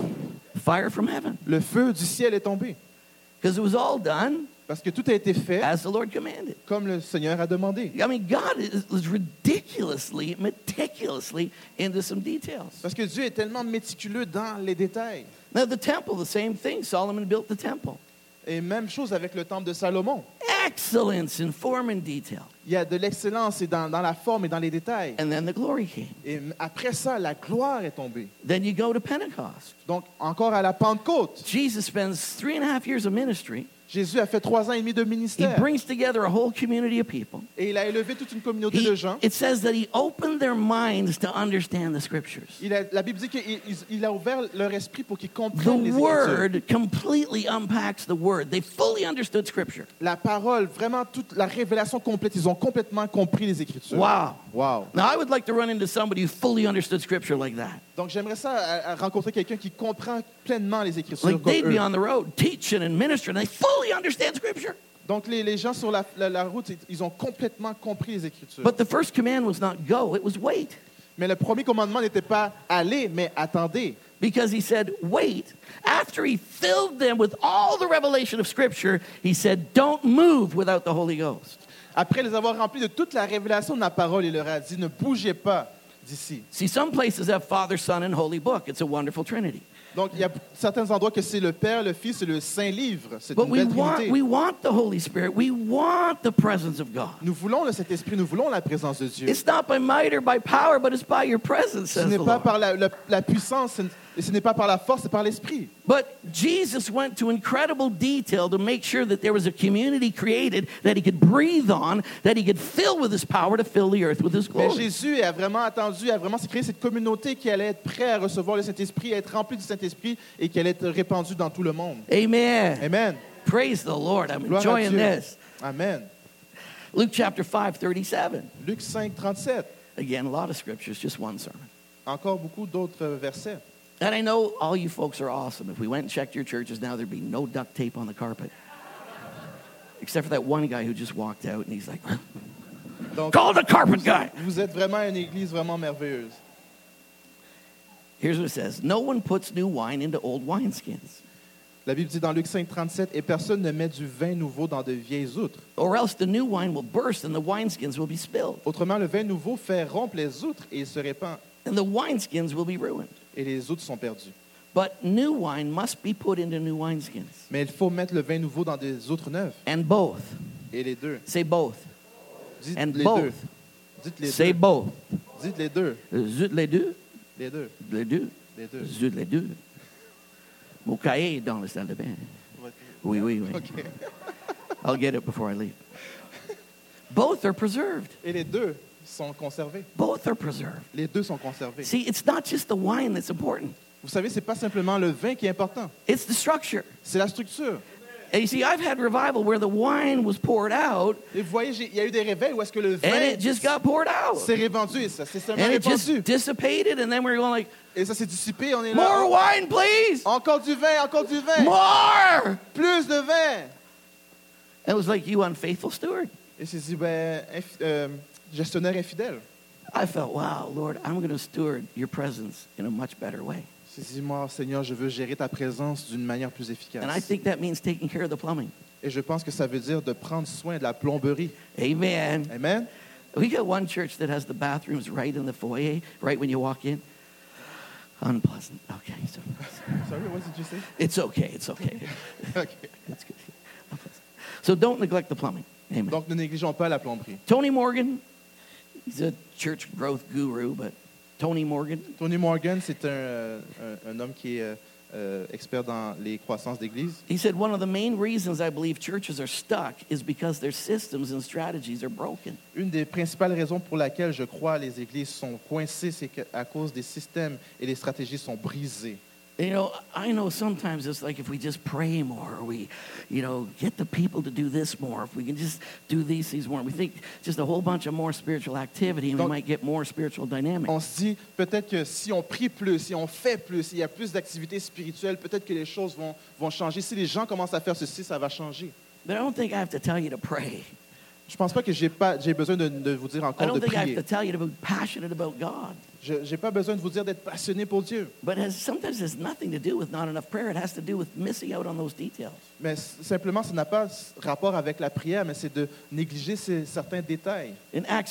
fire from heaven. le feu du ciel est tombé. Because it was all done Parce que tout a été fait as the Lord commanded. comme le Seigneur a demandé. I mean, God is ridiculously, meticulously into some details. Parce que Dieu est tellement méticuleux dans les détails. Now, the temple, the same thing. Solomon built the temple. Et même chose avec le temple de Salomon. Excellence in form and detail. Il y a de l'excellence et dans la forme et dans les détails. And then the glory came. Et après ça, la gloire est tombée. Then you go to Pentecost. Donc, encore à la Pentecôte, Jesus spends 3.5 years of ministry. Jésus a fait 3 ans et demi de He ministère. brings together a whole community of people. Et il a élevé toute une communauté de gens. It says that he opened their minds to understand the scriptures. La Bible dit qu'il a ouvert leur esprit pour qu'ils The comprennent les Écritures. word completely unpacks the word. They fully understood scripture. La parole, vraiment toute la révélation complète, ils ont complètement compris les Écritures. Wow. Wow. Now, I would like to run into somebody who fully understood scripture like that. Donc j'aimerais ça à rencontrer quelqu'un qui comprend pleinement les Écritures Like comme they'd be eux. on the road teaching and ministering. They fully understand scripture. Donc les gens sur la route, ils ont complètement compris les Écritures. But the first command was not go, it was wait. Mais le premier commandement n'était pas aller, mais attendez. Because he said, wait. After he filled them with all the revelation of scripture, he said, don't move without the Holy Ghost. Après les avoir remplis de toute la révélation de la parole, il leur a dit, ne bougez pas d'ici. See, some places have Father, Son, and Holy Book. It's a wonderful Trinity. Donc, il y a certains endroits que c'est le Père, le Fils et le Saint-Livre. C'est But une we belle want Trinité. the Holy Spirit. We want the presence of God. Nous voulons le Saint-Esprit, nous voulons la présence de Dieu. It's not by might or by power, but it's by your presence, Ce says n'est the pas Lord. par la puissance, et ce n'est pas par la force, c'est par l'Esprit. But Jesus went to incredible detail to make sure that there was a community created that he could breathe on, that he could fill with his power to fill the earth with his Mais glory. Jésus a vraiment attendu, a vraiment créé cette communauté qui allait être prête à recevoir le Saint-Esprit, à être remplie du Saint-Esprit et qui allait être répandue dans tout le monde. Amen. Amen. Praise the Lord. I'm Gloire à enjoying Dieu. this. Amen. Luke chapter 5:37. Luc 5, 37. Again, a lot of scriptures, just one sermon. Encore beaucoup d'autres versets. And I know all you folks are awesome. If we went and checked your churches now, there'd be no duct tape on the carpet. Except for that one guy who just walked out and he's like, Donc, call the carpet guy. vous êtes vraiment une église vraiment merveilleuse. Here's what it says. No one puts new wine into old wineskins, La Bible dit dans Luc 5, 37, « Et personne ne met du vin nouveau dans de vieilles outres. or else the new wine will burst and the wineskins will be spilled, Autrement, le vin nouveau fait rompre les outres et il se répand, and the wineskins will be ruined. et les outres sont perdues. But new wine must be put into new wineskins. Mais il faut mettre le vin nouveau dans des outres neuves. And both. Et les deux. Say both. Dites And les both. deux. Dites les Say deux. both. Dites les deux. Zut les deux. Les deux. Les deux. Les deux. Zut les deux. Mon cahier est dans la salle de bain. Oui, oui, oui. OK. I'll get it before I leave. Both are preserved. Et les deux sont conservés. Both are preserved. Les deux sont conservés. See, it's not just the wine that's important. Vous savez, c'est pas simplement le vin qui est important. It's the structure. C'est la structure. And you see, I've had revival where the wine was poured out Et vous voyez, il y a eu des réveils où est-ce que le and vin it just got poured out. s'est répandu. Et ça s'est seulement And it just répandu. dissipated, and then we were going like, Et ça s'est dissipé. On est more là. wine, please! Encore du vin, encore du vin. More! Plus de vin. It was like, you unfaithful steward. Et c'est dit, gestionnaire infidèle. I felt, wow, Lord, I'm going to steward your presence in a much better way. C'est dit, moi, Seigneur, je veux gérer ta présence d'une manière plus efficace. And I think that means taking care of the plumbing. Et je pense que ça veut dire de prendre soin de la plomberie. Amen. Amen. We got one church that has the bathrooms right in the foyer, right when you walk in. Unpleasant. Okay. So, Sorry, what did you say? it's okay. It's okay. OK. It's good. Unpleasant. So don't neglect the plumbing. Amen. Donc, ne négligeons pas la plomberie. Tony Morgan, he's a church growth guru, but Tony Morgan, Tony Morgan, c'est un homme qui est expert dans les croissances d'église. he said one of the main reasons I believe churches are stuck is because their systems and strategies are broken. Une des principales raisons pour laquelle je crois les églises sont coincées, c'est qu'à cause des systèmes et des stratégies sont brisées. You know, I know sometimes it's like if we just pray more, we, get the people to do this more, if we can just do these things more, we think just a whole bunch of more spiritual activity and we Donc, might get more spiritual dynamics. On se dit peut-être que si on prie plus, si on fait plus, il y a plus d'activités spirituelles, peut-être que les choses vont changer. Si les gens commencent à faire ceci, ça va changer. But I don't think I have to tell you to pray. Je ne pense pas que j'ai besoin de vous dire I encore don't de think I have prier. to tell you to be passionate about God. Je n'ai pas besoin de vous dire d'être passionné pour Dieu. But sometimes it has nothing to do with not enough prayer. It has to do with missing out on those details. Mais simplement, ça n'a pas rapport avec la prière, mais c'est de négliger certains détails. In Acts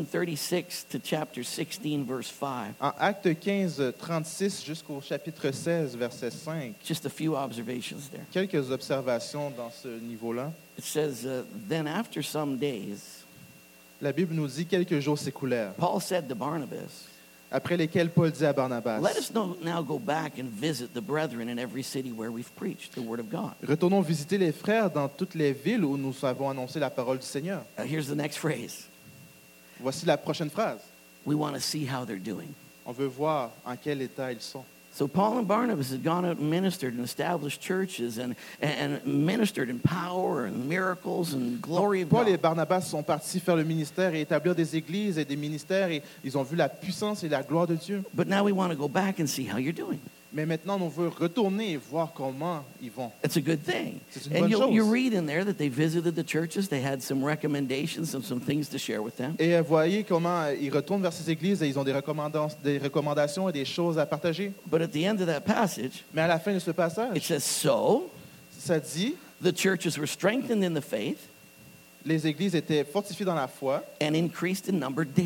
15:36 to chapter 16, verse 5, En Acte 15, 36 jusqu'au chapitre 16, verset 5, just a few observations there. quelques observations dans ce niveau-là. It says, then after some days, La Bible nous dit quelques jours s'écoulèrent, Paul said to Barnabas, après lesquels Paul dit à Barnabas, let us now go back and visit the brethren in every city where we've preached the word of God. retournons visiter les frères dans toutes les villes où nous avons annoncé la parole du Seigneur. Here's the next phrase. Voici la prochaine phrase. We want to see how they're doing. On veut voir en quel état ils sont. So Paul and Barnabas had gone out and ministered and established churches and ministered in power and miracles and glory of Paul et God. Barnabas sont partis faire le ministère et établir des églises et des ministères et ils ont vu la puissance et la gloire de Dieu. But now we want to go back and see how you're doing. Mais maintenant, on veut retourner et voir comment ils vont. It's a good thing. C'est une And bonne chose. you read in there that they visited the churches. They had some recommendations and some things to share with them. Et voyez comment ils retournent vers ces églises et ils ont des recommandations et des choses à partager. But at the end of that passage, Mais à la fin de ce it passage, says, so ça dit, the churches were strengthened in the faith les églises étaient fortifiées dans la foi and increased in number daily.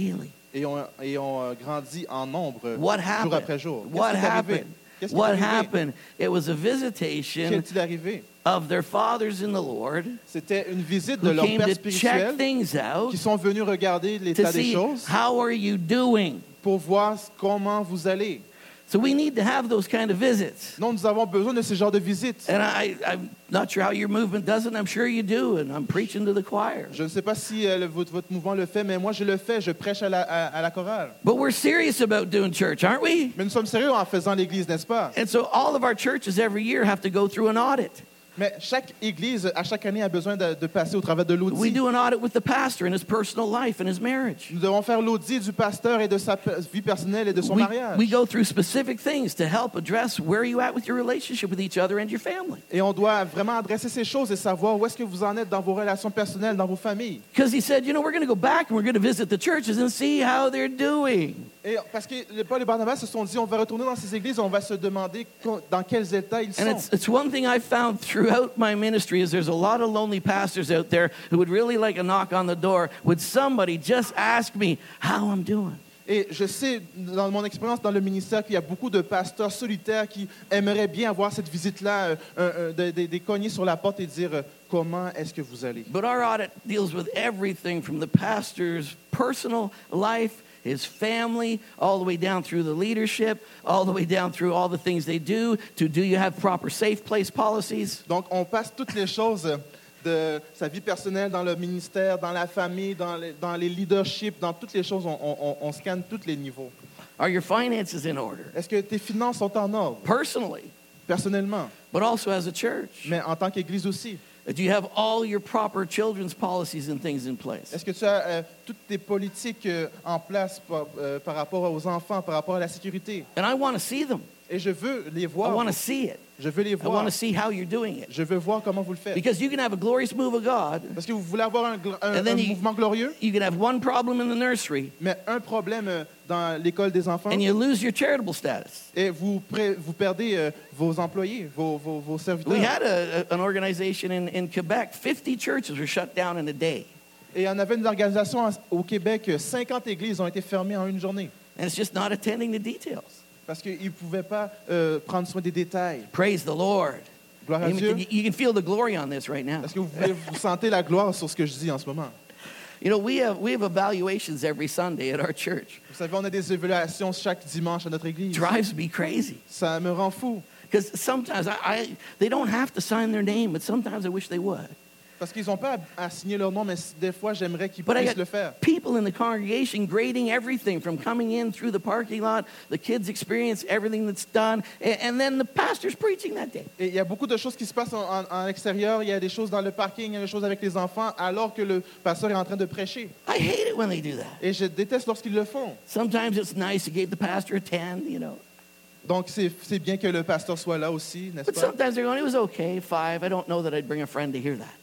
et ont grandi en nombre What jour happened? après jour. What Qu'est-ce qui est arrivé? happened? Qu'est-ce qui est What arrivé? happened? It was a visitation Qu'est-il arrivé? of their fathers in the Lord C'était une visite de who leur came père to spirituel check things out qui sont venus regarder to l'état des see choses how are you doing. pour voir comment vous allez. So we need to have those kind of visits. Non, nous avons besoin de ce genre de visites. And I'm not sure how your movement does it. I'm sure you do. And I'm preaching to the choir. Je ne sais pas si votre mouvement le fait, mais moi je le fais, je prêche à la chorale. But we're serious about doing church, aren't we? Mais nous sommes sérieux en faisant l'église, n'est-ce pas? And so all of our churches every year have to go through an audit. Mais chaque église, à chaque année, a besoin de passer au travers de We l'audit. do an audit with the pastor in his personal life and his marriage. Nous devons faire l'audit du pasteur et de sa vie personnelle et de son mariage. We go through specific things to help address where you at with your relationship with each other and your family. Et on doit vraiment adresser ces choses et savoir où est-ce que vous en êtes dans vos relations personnelles, dans vos familles. Because he said, you know, we're going to go back and we're going to visit the churches and see how they're doing. Et parce que Paul et Barnabas se sont dit, on va retourner dans ces églises, on va se demander dans quels états ils And sont. it's one thing I've found throughout my ministry is there's a lot of lonely pastors out there who would really like a knock on the door. Would somebody just ask me how I'm doing? Et je sais, dans mon expérience dans le ministère, qu'il y a beaucoup de pasteurs solitaires qui aimeraient bien avoir cette visite-là, des cognés sur la porte et dire comment est-ce que vous allez. But our audit deals with everything from the pastor's personal life, his family, all the way down through the leadership, all the way down through all the things they do you have proper safe place policies? Donc, on passe toutes les choses de sa vie personnelle, dans le ministère, dans la famille, dans les leaderships, dans toutes les choses, on scanne tous les niveaux. Are your finances in order? Est-ce que tes finances sont en ordre, Personally, personnellement, but also as a church. mais en tant qu'Église aussi? Do you have all your proper children's policies and things in place? Est-ce que tu as toutes tes politiques en place par rapport aux enfants, par rapport à la sécurité? And I want to see them. Et je veux les I voir. want to see it. Je veux les I voir. want to see how you're doing it. Je veux voir comment vous le faites. Because you can have a glorious move of God, Parce que vous voulez avoir un And then you- mouvement glorieux, you can have one problem in the nursery, mais un problème dans l'école des enfants, and you lose your charitable status. et vous perdez vos employés, vos serviteurs. We had an organization in Quebec, 50 churches were shut down in a day. Et on avait une organisation au Québec, 50 églises ont été fermées en une journée. And it's just not attending the details. Parce qu'ils ne pouvaient pas prendre soin des détails. Praise the Lord. Gloire à You Dieu. can, you can feel the glory on this right now. Est-ce que vous sentez la gloire sur ce que je dis en ce moment? You know, we have evaluations every Sunday at our church. Vous savez, on a des évaluations chaque dimanche à notre église. Drives me crazy. Ça me rend fou. Because sometimes they don't have to sign their name, but sometimes I wish they would. Parce qu'ils n'ont pas à signer leur nom, mais des fois, j'aimerais qu'ils But I puissent got le faire. people in the congregation grading everything from coming in through the parking lot, the kids experience everything that's done, and then the pastor's preaching that day. Et il y a beaucoup de choses qui se passent en extérieur. Il y a des choses dans le parking, il y a des choses avec les enfants, alors que le pasteur est en train de prêcher. I hate it when they do that. Et je déteste lorsqu'ils le font. Sometimes it's nice to give the pastor a 10, you know. Donc, c'est bien que le pasteur soit là aussi, n'est-ce But pas? sometimes they're going, it was okay, 5. I don't know that I'd bring a friend to hear that.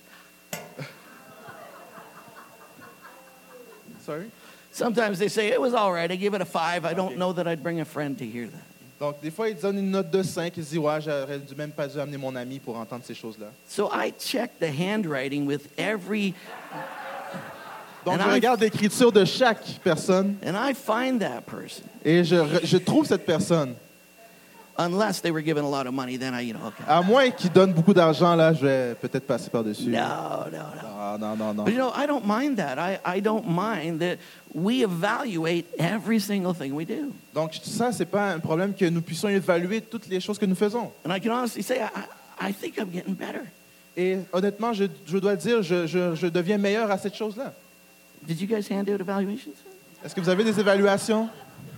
Sorry? Sometimes they say, it was all right, I give it a 5. I don't know that I'd bring a friend to hear that. Donc, des fois, ils donnent une note de 5. Ils se disent, ouais, j'aurais même pas dû amener mon ami pour entendre ces choses-là. So I check the handwriting with every, Donc, And je regarde l'écriture de chaque personne and I find that person. et je trouve cette personne. Unless they were given a lot of money, then okay. À moins qu'ils donnent beaucoup d'argent, là, je vais peut-être passer par-dessus. No. Non. But I don't mind that. I don't mind that we evaluate every single thing we do. Donc, ça, c'est pas un problème que nous puissions évaluer toutes les choses que nous faisons. And I can honestly say, I think I'm getting better. Et honnêtement, je dois le dire, je deviens meilleur à cette chose-là. Did you guys hand out evaluations? Est-ce que vous avez des évaluations?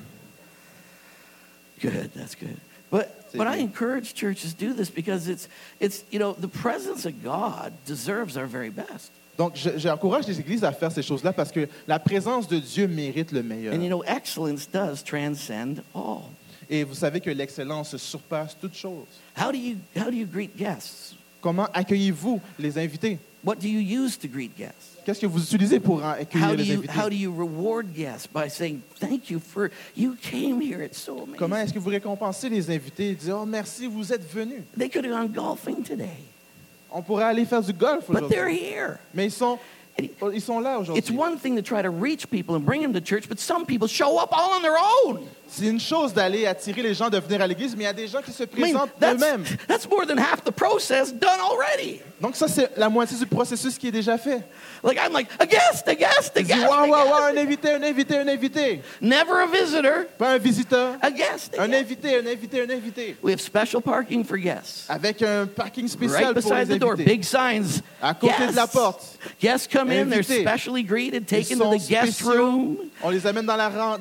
Good, that's good. But I encourage churches to do this because it's the presence of God deserves our very best. Donc, j'encourage les églises à faire ces choses-là parce que la présence de Dieu mérite le meilleur. And excellence does transcend all. Et vous savez que l'excellence surpasse toute chose. How do you greet guests? Comment accueillez-vous les invités? What do you use to greet guests? Qu'est-ce que vous utilisez pour accueillir les invités? How do you reward guests by saying thank you for you came here? It's so amazing. Comment est-ce que vous récompensez les invités et dire, oh merci, vous êtes venus. They could have gone golfing today, On pourrait aller faire du golf but they're aujourd'hui. here. Mais ils sont Ils sont là It's aujourd'hui. one thing to try to reach people and bring them to church, but some people show up all on their own. C'est une chose d'aller attirer les gens de venir à l'église, mais il y a des gens qui se I mean, présentent d'eux-mêmes. that's more than half the process done already. Donc ça, c'est la moitié du processus qui est déjà fait. Like, I'm like, a guest, a guest, a Tu dis, guest. waouh, a waouh, guest. waouh, un invité, un invité, un invité. Never a visitor, Pas un visiteur, a guest. A un guest. invité, un invité, un invité. We have special parking for guests. Avec un parking spécial Right pour beside les the door, invités. big signs. À côté de la porte. Guests come in, they're Invités. specially greeted, Ils taken to sont the guest spéciaux. room. On les amène dans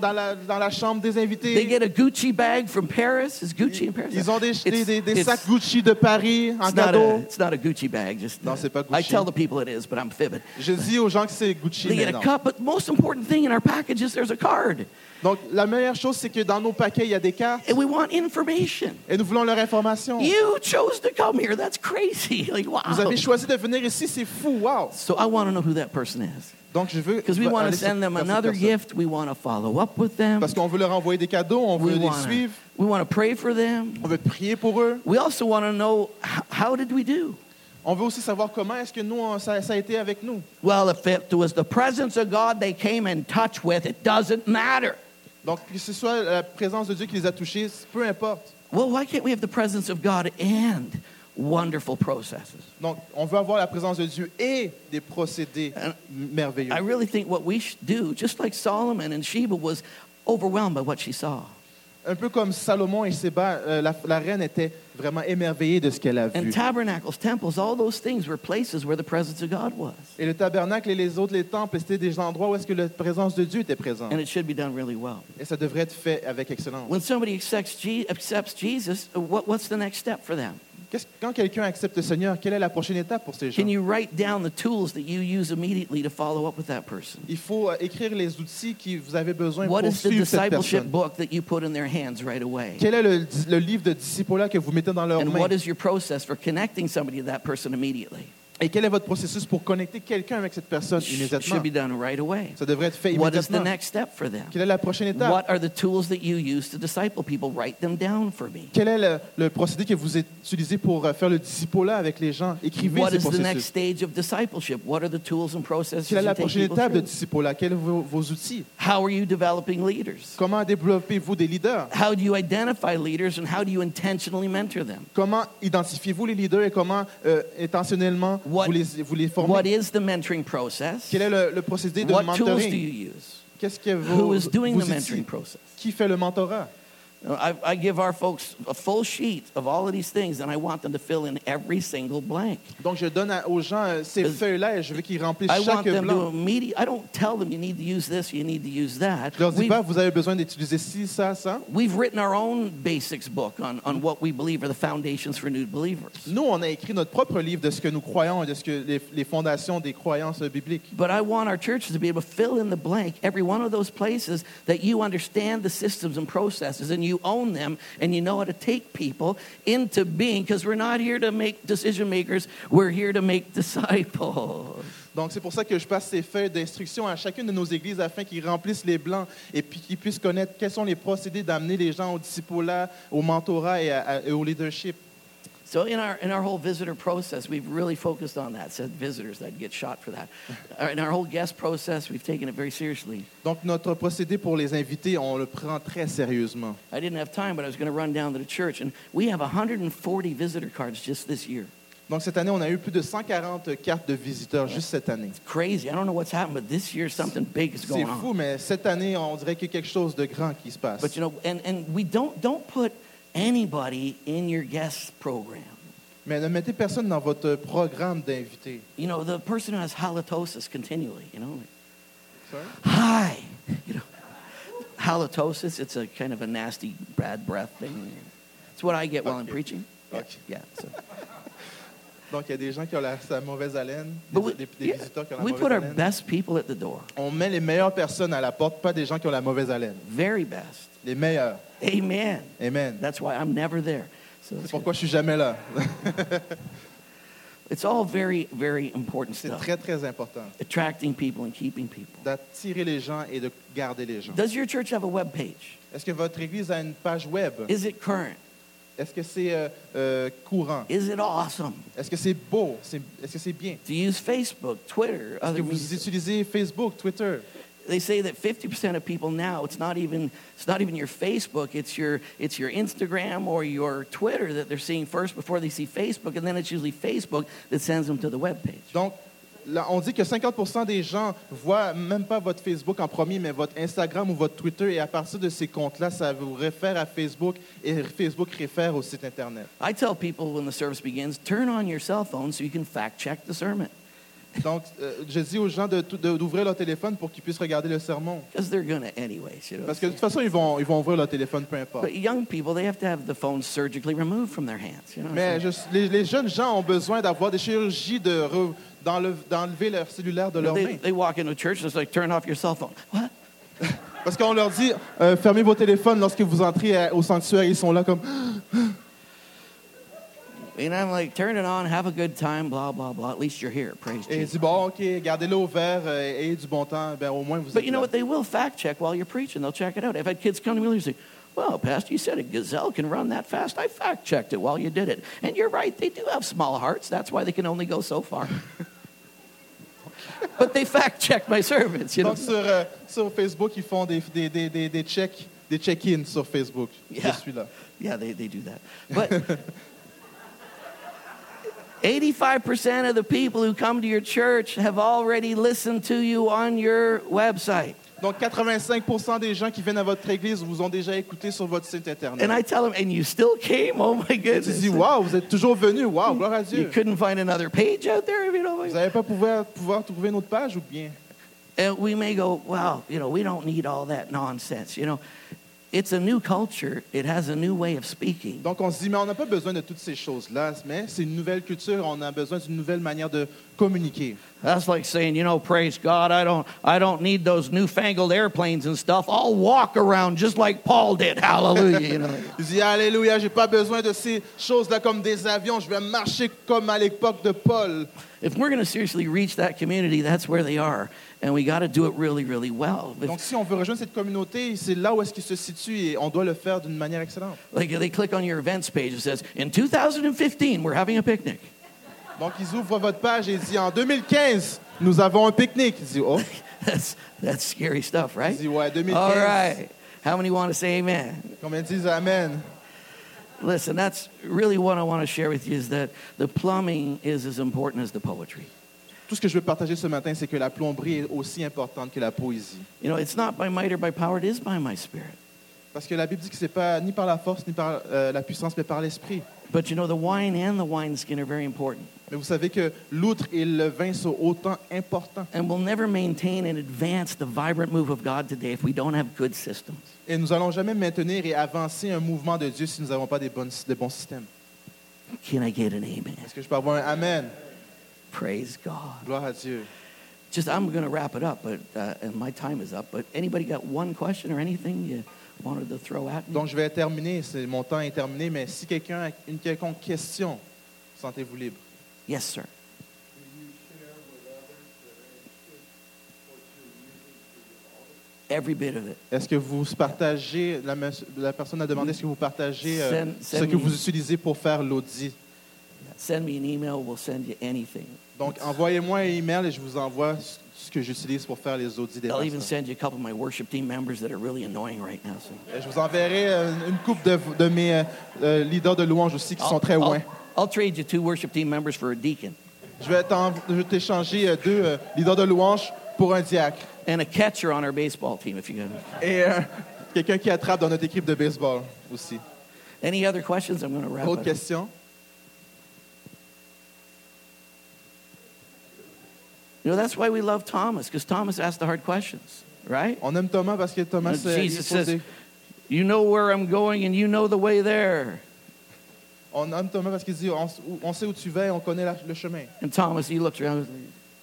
la chambre des They invités. get a Gucci bag from Paris. Is Gucci in Paris? Ils ont des It's- sacs Gucci de Paris en it's not cadeau. it's not a Gucci bag. Just Non, c'est pas I Gucci. tell the people it is, but I'm fibbing. Je dis aux gens que c'est Gucci They get a maintenant. cup, but the most important thing in our package is there's a card, Donc, la meilleure chose, c'est que dans nos paquets, il y a des cartes and we want information. et nous voulons leur information. You chose to come here. That's crazy. Like, wow. Vous avez choisi de venir ici, c'est fou, wow. So I want to know who that person is. Donc, je veux Because we want to aller send them vers cette another personne. gift. We want to follow up with them. Parce qu'on veut leur envoyer des cadeaux, on veut les suivre, we want to pray for them. on veut prier pour eux. We also want to know how did we do? On veut aussi savoir comment est-ce que nous, ça a été avec nous. Well, if it was the presence of God they came in touch with, it doesn't matter. Donc, que ce soit la présence de Dieu qui les a touchés, peu importe. Well, why can't we have the presence of God and wonderful processes? Donc, on veut avoir la présence de Dieu et des procédés merveilleux. I really think what we should do, just like Solomon and Sheba was overwhelmed by what she saw. Un peu comme Salomon et Séba, la reine était vraiment émerveillée de ce qu'elle a And vu. tabernacles, temples, all those things were places where the presence of God was. Et le tabernacle et les autres, les temples, c'était des endroits où est-ce que la présence de Dieu était présente. And it should be done really well. Et ça devrait être fait avec excellence. When somebody accepts Jesus, what's the next step for them? Quand quelqu'un accepte le Seigneur, quelle est la prochaine étape pour ces gens? Can you write down the tools that you use immediately to follow up with that person? Il faut écrire les outils que vous avez besoin What pour is the suivre cette discipleship personne. book that you put in their hands right away? Quel est le livre de disciple que vous mettez dans leurs And mains? what is your process for connecting somebody to that person immediately? Et quel est votre processus pour connecter quelqu'un avec cette personne immédiatement? Should be done right away. Ça devrait être fait What is the immédiatement. next step for them? Quelle est la prochaine étape? What are the tools that you use to disciple people? Write them down for me. Quel est le procédé que vous utilisez pour faire le disciple avec les gens? Écrivez What ces is the next processus. stage of discipleship? What are the tools and processes Quelle est you la take prochaine people étape de through? disciple? Quels sont vos outils? How are you developing leaders? Comment développez-vous des leaders? How do you identify leaders and how do you intentionally mentor them? Comment identifiez-vous les leaders et comment intentionnellement What- vous les formez? What is the mentoring process? Quel est le procédé de What tools do mentoring? you use? Qu'est-ce que Who is doing vos the outils? mentoring process? Qui fait le mentorat? I give our folks a full sheet of all of these things, and I want them to fill in every single blank. Donc, je donne aux gens ces feuilles-là et je veux qu'ils remplissent I want chaque them blanc. to immediately, I don't tell them you need to use this, you need to use that. Je leur dis We've, pas, vous avez besoin d'utiliser ci, ça, ça. we've written our own basics book on what we believe are the foundations for new believers. Nous, on a écrit notre propre livre de ce que nous croyons et de ce que les fondations des croyances bibliques. But I want our churches to be able to fill in the blank, every one of those places that you understand the systems and processes and you own them and you know how to take people into being, because we're not here to make decision makers, we're here to make disciples. Donc, c'est pour ça que je passe ces feuilles d'instruction à chacune de nos églises afin qu'ils remplissent les blancs et puis qu'ils puissent connaître quels sont les procédés d'amener les gens au discipulat, au mentorat et au leadership. So in our whole visitor process, we've really focused on that. Said visitors that get shot for that. In our whole guest process, we've taken it very seriously. Donc, notre procédé pour les invités, on le prend très sérieusement. I didn't have time, but I was going to run down to the church, and we have 140 visitor cards just this year. Donc, cette année, on a eu plus de 140 cartes de visiteurs juste cette année. Crazy. I don't know what's happened, but this year something big is C'est going fou, on. mais cette année, on dirait qu'il y a quelque chose de grand qui se passe. But you know, and we don't put anybody in your guest program. Mais ne mettez personne dans votre programme d'invités. You know, the person who has halitosis continually, you know. Sorry? Hi. You know, halitosis, it's a kind of a nasty bad breath thing. It's what I get while I'm Okay. preaching. Yeah, Okay. yeah. So. Donc, il y a des gens qui ont la mauvaise haleine, But we, des yeah, visiteurs qui ont la we mauvaise put our haleine. best people at the door. On met les meilleures personnes à la porte, pas des gens qui ont la mauvaise haleine. Very best. Les meilleurs. Amen. Amen. That's why I'm never there. So C'est it's, pourquoi je suis jamais là. it's all very, very important C'est stuff. très, très important Attracting people and keeping people. d'attirer les gens et de garder les gens. Does your church have a web page? Est-ce que votre église a une page web? Is it current? Est-ce que c'est courant? Is it awesome Est-ce que c'est beau? Est-ce que c'est bien? to use Facebook, Twitter, Est-ce other que vous media? utilisez Facebook, Twitter? They say that 50% of people now, it's not even your Facebook, it's your Instagram or your Twitter that they're seeing first before they see Facebook, and then it's usually Facebook that sends them to the webpage. Donc, là, on dit que 50% des gens voient même pas votre Facebook en premier, mais votre Instagram ou votre Twitter. Et à partir de ces comptes-là, ça vous réfère à Facebook et Facebook réfère au site Internet. I tell people when the service begins, turn on your cell phone so you can fact check the sermon. Donc, je dis aux gens d'ouvrir leur téléphone pour qu'ils puissent regarder le sermon. Because they're going to anyways, you know. Parce que de toute façon, ils vont ouvrir leur téléphone, peu importe. But young people, they have to have the phone surgically removed from their hands. You know what I'm Mais saying? les jeunes gens ont besoin d'avoir des chirurgies d'enlever leur cellulaire de leurs mains. They walk into a church and it's like, turn off your cell phone. What? Parce qu'on leur dit, fermez vos téléphones lorsque vous entrez au sanctuaire. Ils sont là comme... And I'm like, turn it on, have a good time, blah, blah, blah. At least you're here. Praise Et ils Jesus. disent, bon, OK, gardez-le ouvert, ayez du bon temps. Ben, au moins, vous But êtes you know là. what? They will fact check while you're preaching. They'll check it out. I've had kids come to me and say, well, Pastor, you said a gazelle can run that fast. I fact checked it while you did it. And you're right. They do have small hearts. That's why they can only go so far. But they fact check my sermons, you know. Donc, sur Facebook, ils font des check-ins sur Facebook. Yeah. Je suis là. Yeah, they do that. But 85% of the people who come to your church have already listened to you on your website. Donc, 85% des gens qui viennent à votre église vous ont déjà écouté sur votre site Internet. And I tell them, and you still came? Oh my Tu goodness. dis, wow, vous êtes toujours venus. Wow, gloire à You Dieu. couldn't find another page out there if you don't Vous mind. n'allez pas pouvoir trouver une autre page ou bien? And we may go, well, you know, we don't need all that nonsense. You know, it's a new culture. It has a new way of speaking. Donc, on se dit, mais on n'a pas besoin de toutes ces choses-là, mais c'est une nouvelle culture, on a besoin d'une nouvelle manière de communiquer. That's like saying, you know, praise God, I don't need those newfangled airplanes and stuff. I'll walk around just like Paul did. Hallelujah. You know. Il dit, alléluia, j'ai pas besoin de ces choses-là comme des avions, je vais marcher comme à l'époque de Paul. If we're going to seriously reach that community, that's where they are. And we got to do it really, really well. Donc, si on veut rejoindre cette communauté, c'est là où est-ce qu'il se situe et on doit le faire d'une manière excellente. Like they click on your events page, it says, in 2015, we're having a picnic. Donc, ils ouvrent votre page et ils disent, en 2015, nous avons un pique-nique. Ils disent, oh, That's scary stuff, right? ils disent, ouais, 2015. All right. How many want to say amen? Combien disent Amen? Listen, that's really what I want to share with you is that the plumbing is as important as the poetry. Tout ce que je veux partager ce matin, c'est que la plomberie est aussi importante que la poésie. You know, it's not by might or by power, it is by my spirit. Parce que la Bible dit que ce n'est pas ni par la force ni par la puissance, mais par l'esprit. But you know, the wine and the wineskin are very important. Mais vous savez que l'outre et le vin sont autant importants. And we'll never maintain and advance the vibrant move of God today if we don't have good systems. Et nous n'allons jamais maintenir et avancer un mouvement de Dieu si nous n'avons pas de bons systèmes. Can I get an amen? Est-ce que je peux avoir un Amen? Praise God. Gloire à Dieu. I'm going to wrap it up, but and my time is up. But anybody got one question or anything you wanted to throw at me? Donc je vais terminer, mon temps est terminé, mais si quelqu'un a une quelconque question, sentez-vous libre. Yes, sir. Every bit of it. Est-ce que vous partagez, la personne a demandé, est-ce que vous partagez ce que vous utilisez pour faire l'audit? Send me an email. We'll send you anything. Donc envoyez-moi un email et je vous envoie ce que j'utilise pour faire les audits des I'll even personnes. send you a couple of my worship team members that are really annoying right now. So. Et je vous enverrai une couple de mes leaders de louange aussi qui sont très loin. I'll trade you 2 worship team members for a deacon Je vais t'échanger 2 leaders de louange pour un diacre and a catcher on our baseball team if you got it. et quelqu'un qui attrape dans notre équipe de baseball aussi. Any other questions? I'm going to wrap Autre up. question? You know, that's why we love Thomas, because Thomas asked the hard questions, right? On aime Thomas parce que Thomas Jesus says, you know where I'm going and you know the way there. On aime Thomas parce qu'il dit on sait où tu vas et on connaît le chemin. And Thomas, he looks around and says,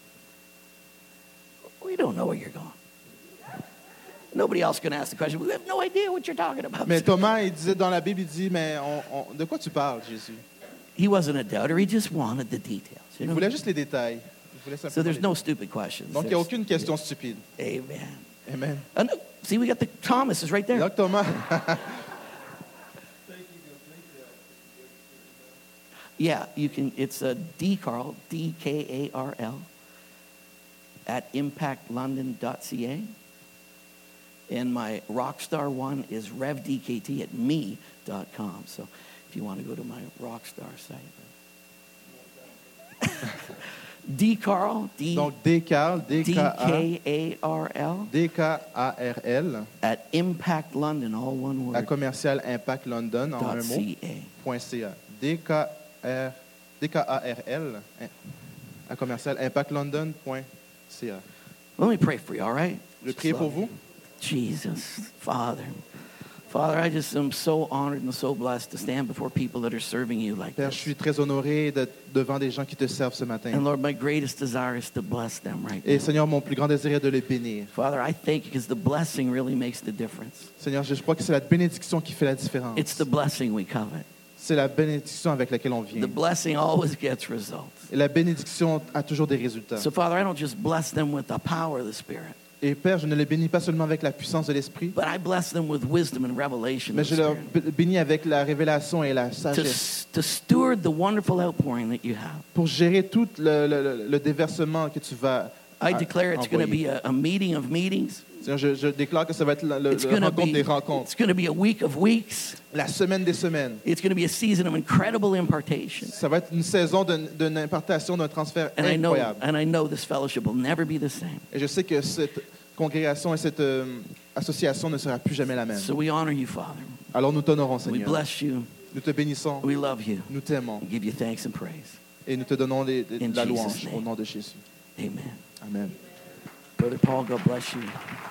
we don't know where you're going. Nobody else can ask the question. We have no idea what you're talking about. Mais Thomas, il disait dans la Bible, il dit mais de quoi tu parles, Jésus? He wasn't a doubter. He just wanted the details. You Il know? voulait juste les détails. Il voulait So simplement there's les no détails. stupid questions. Donc il n'y a aucune question stupide. Amen. Amen. And see, we got the Thomas is right there. Donc Thomas, Yeah, you can. It's a dkarl, DKARL, at impactlondon.ca. And my Rockstar one is revdkt at me.com. So if you want to go to my Rockstar site. dkarl, Donc, DKARL, DKARL, DKARL, at Impact London, all one à word, commercial Impact London, en un mot, .ca. .ca. DKARL, à commercial impactlondon.ca. Let me pray for you, all right? Je prie pour vous. Jesus, Father, I just am so honored and so blessed to stand before people that are serving you like Père, je this. suis très honoré d'être devant des gens qui te servent ce matin. And Lord, my greatest desire is to bless them right Et now. Seigneur, mon plus grand désir est de les bénir. Father, I thank you because the blessing really makes the difference. Seigneur, je crois que c'est la bénédiction qui fait la différence. It's the blessing we covet. C'est la bénédiction avec laquelle on vient. The blessing always gets results. Et la bénédiction a toujours des résultats. So Father, I don't just bless them with the power of the Spirit, Et Père, je ne les bénis pas seulement avec la puissance de l'Esprit, but I bless them with wisdom and revelation mais of je the leur Spirit bénis avec la révélation et la sagesse to steward the wonderful outpouring that you have. pour gérer tout le déversement que tu vas I declare it's going to envoyer. be a meeting of meetings. Seigneur, je déclare que ça va être la It's going to rencontre be des rencontres, it's going to be a week of weeks. la semaine des semaines. It's going to be a season of incredible impartation. Ça va être une saison d'une impartation, d'un transfert And incroyable. I know this fellowship will never be the same. Et je sais que cette congrégation et cette association ne sera plus jamais la même. So we honor you, Father. Alors nous t'honorons, We Seigneur. bless you. Nous te bénissons, We love you. nous t'aimons We give you thanks and praise. et nous te donnons In la Jesus' louange name. au nom de Jésus. Amen. Amen. Brother Paul, God bless you.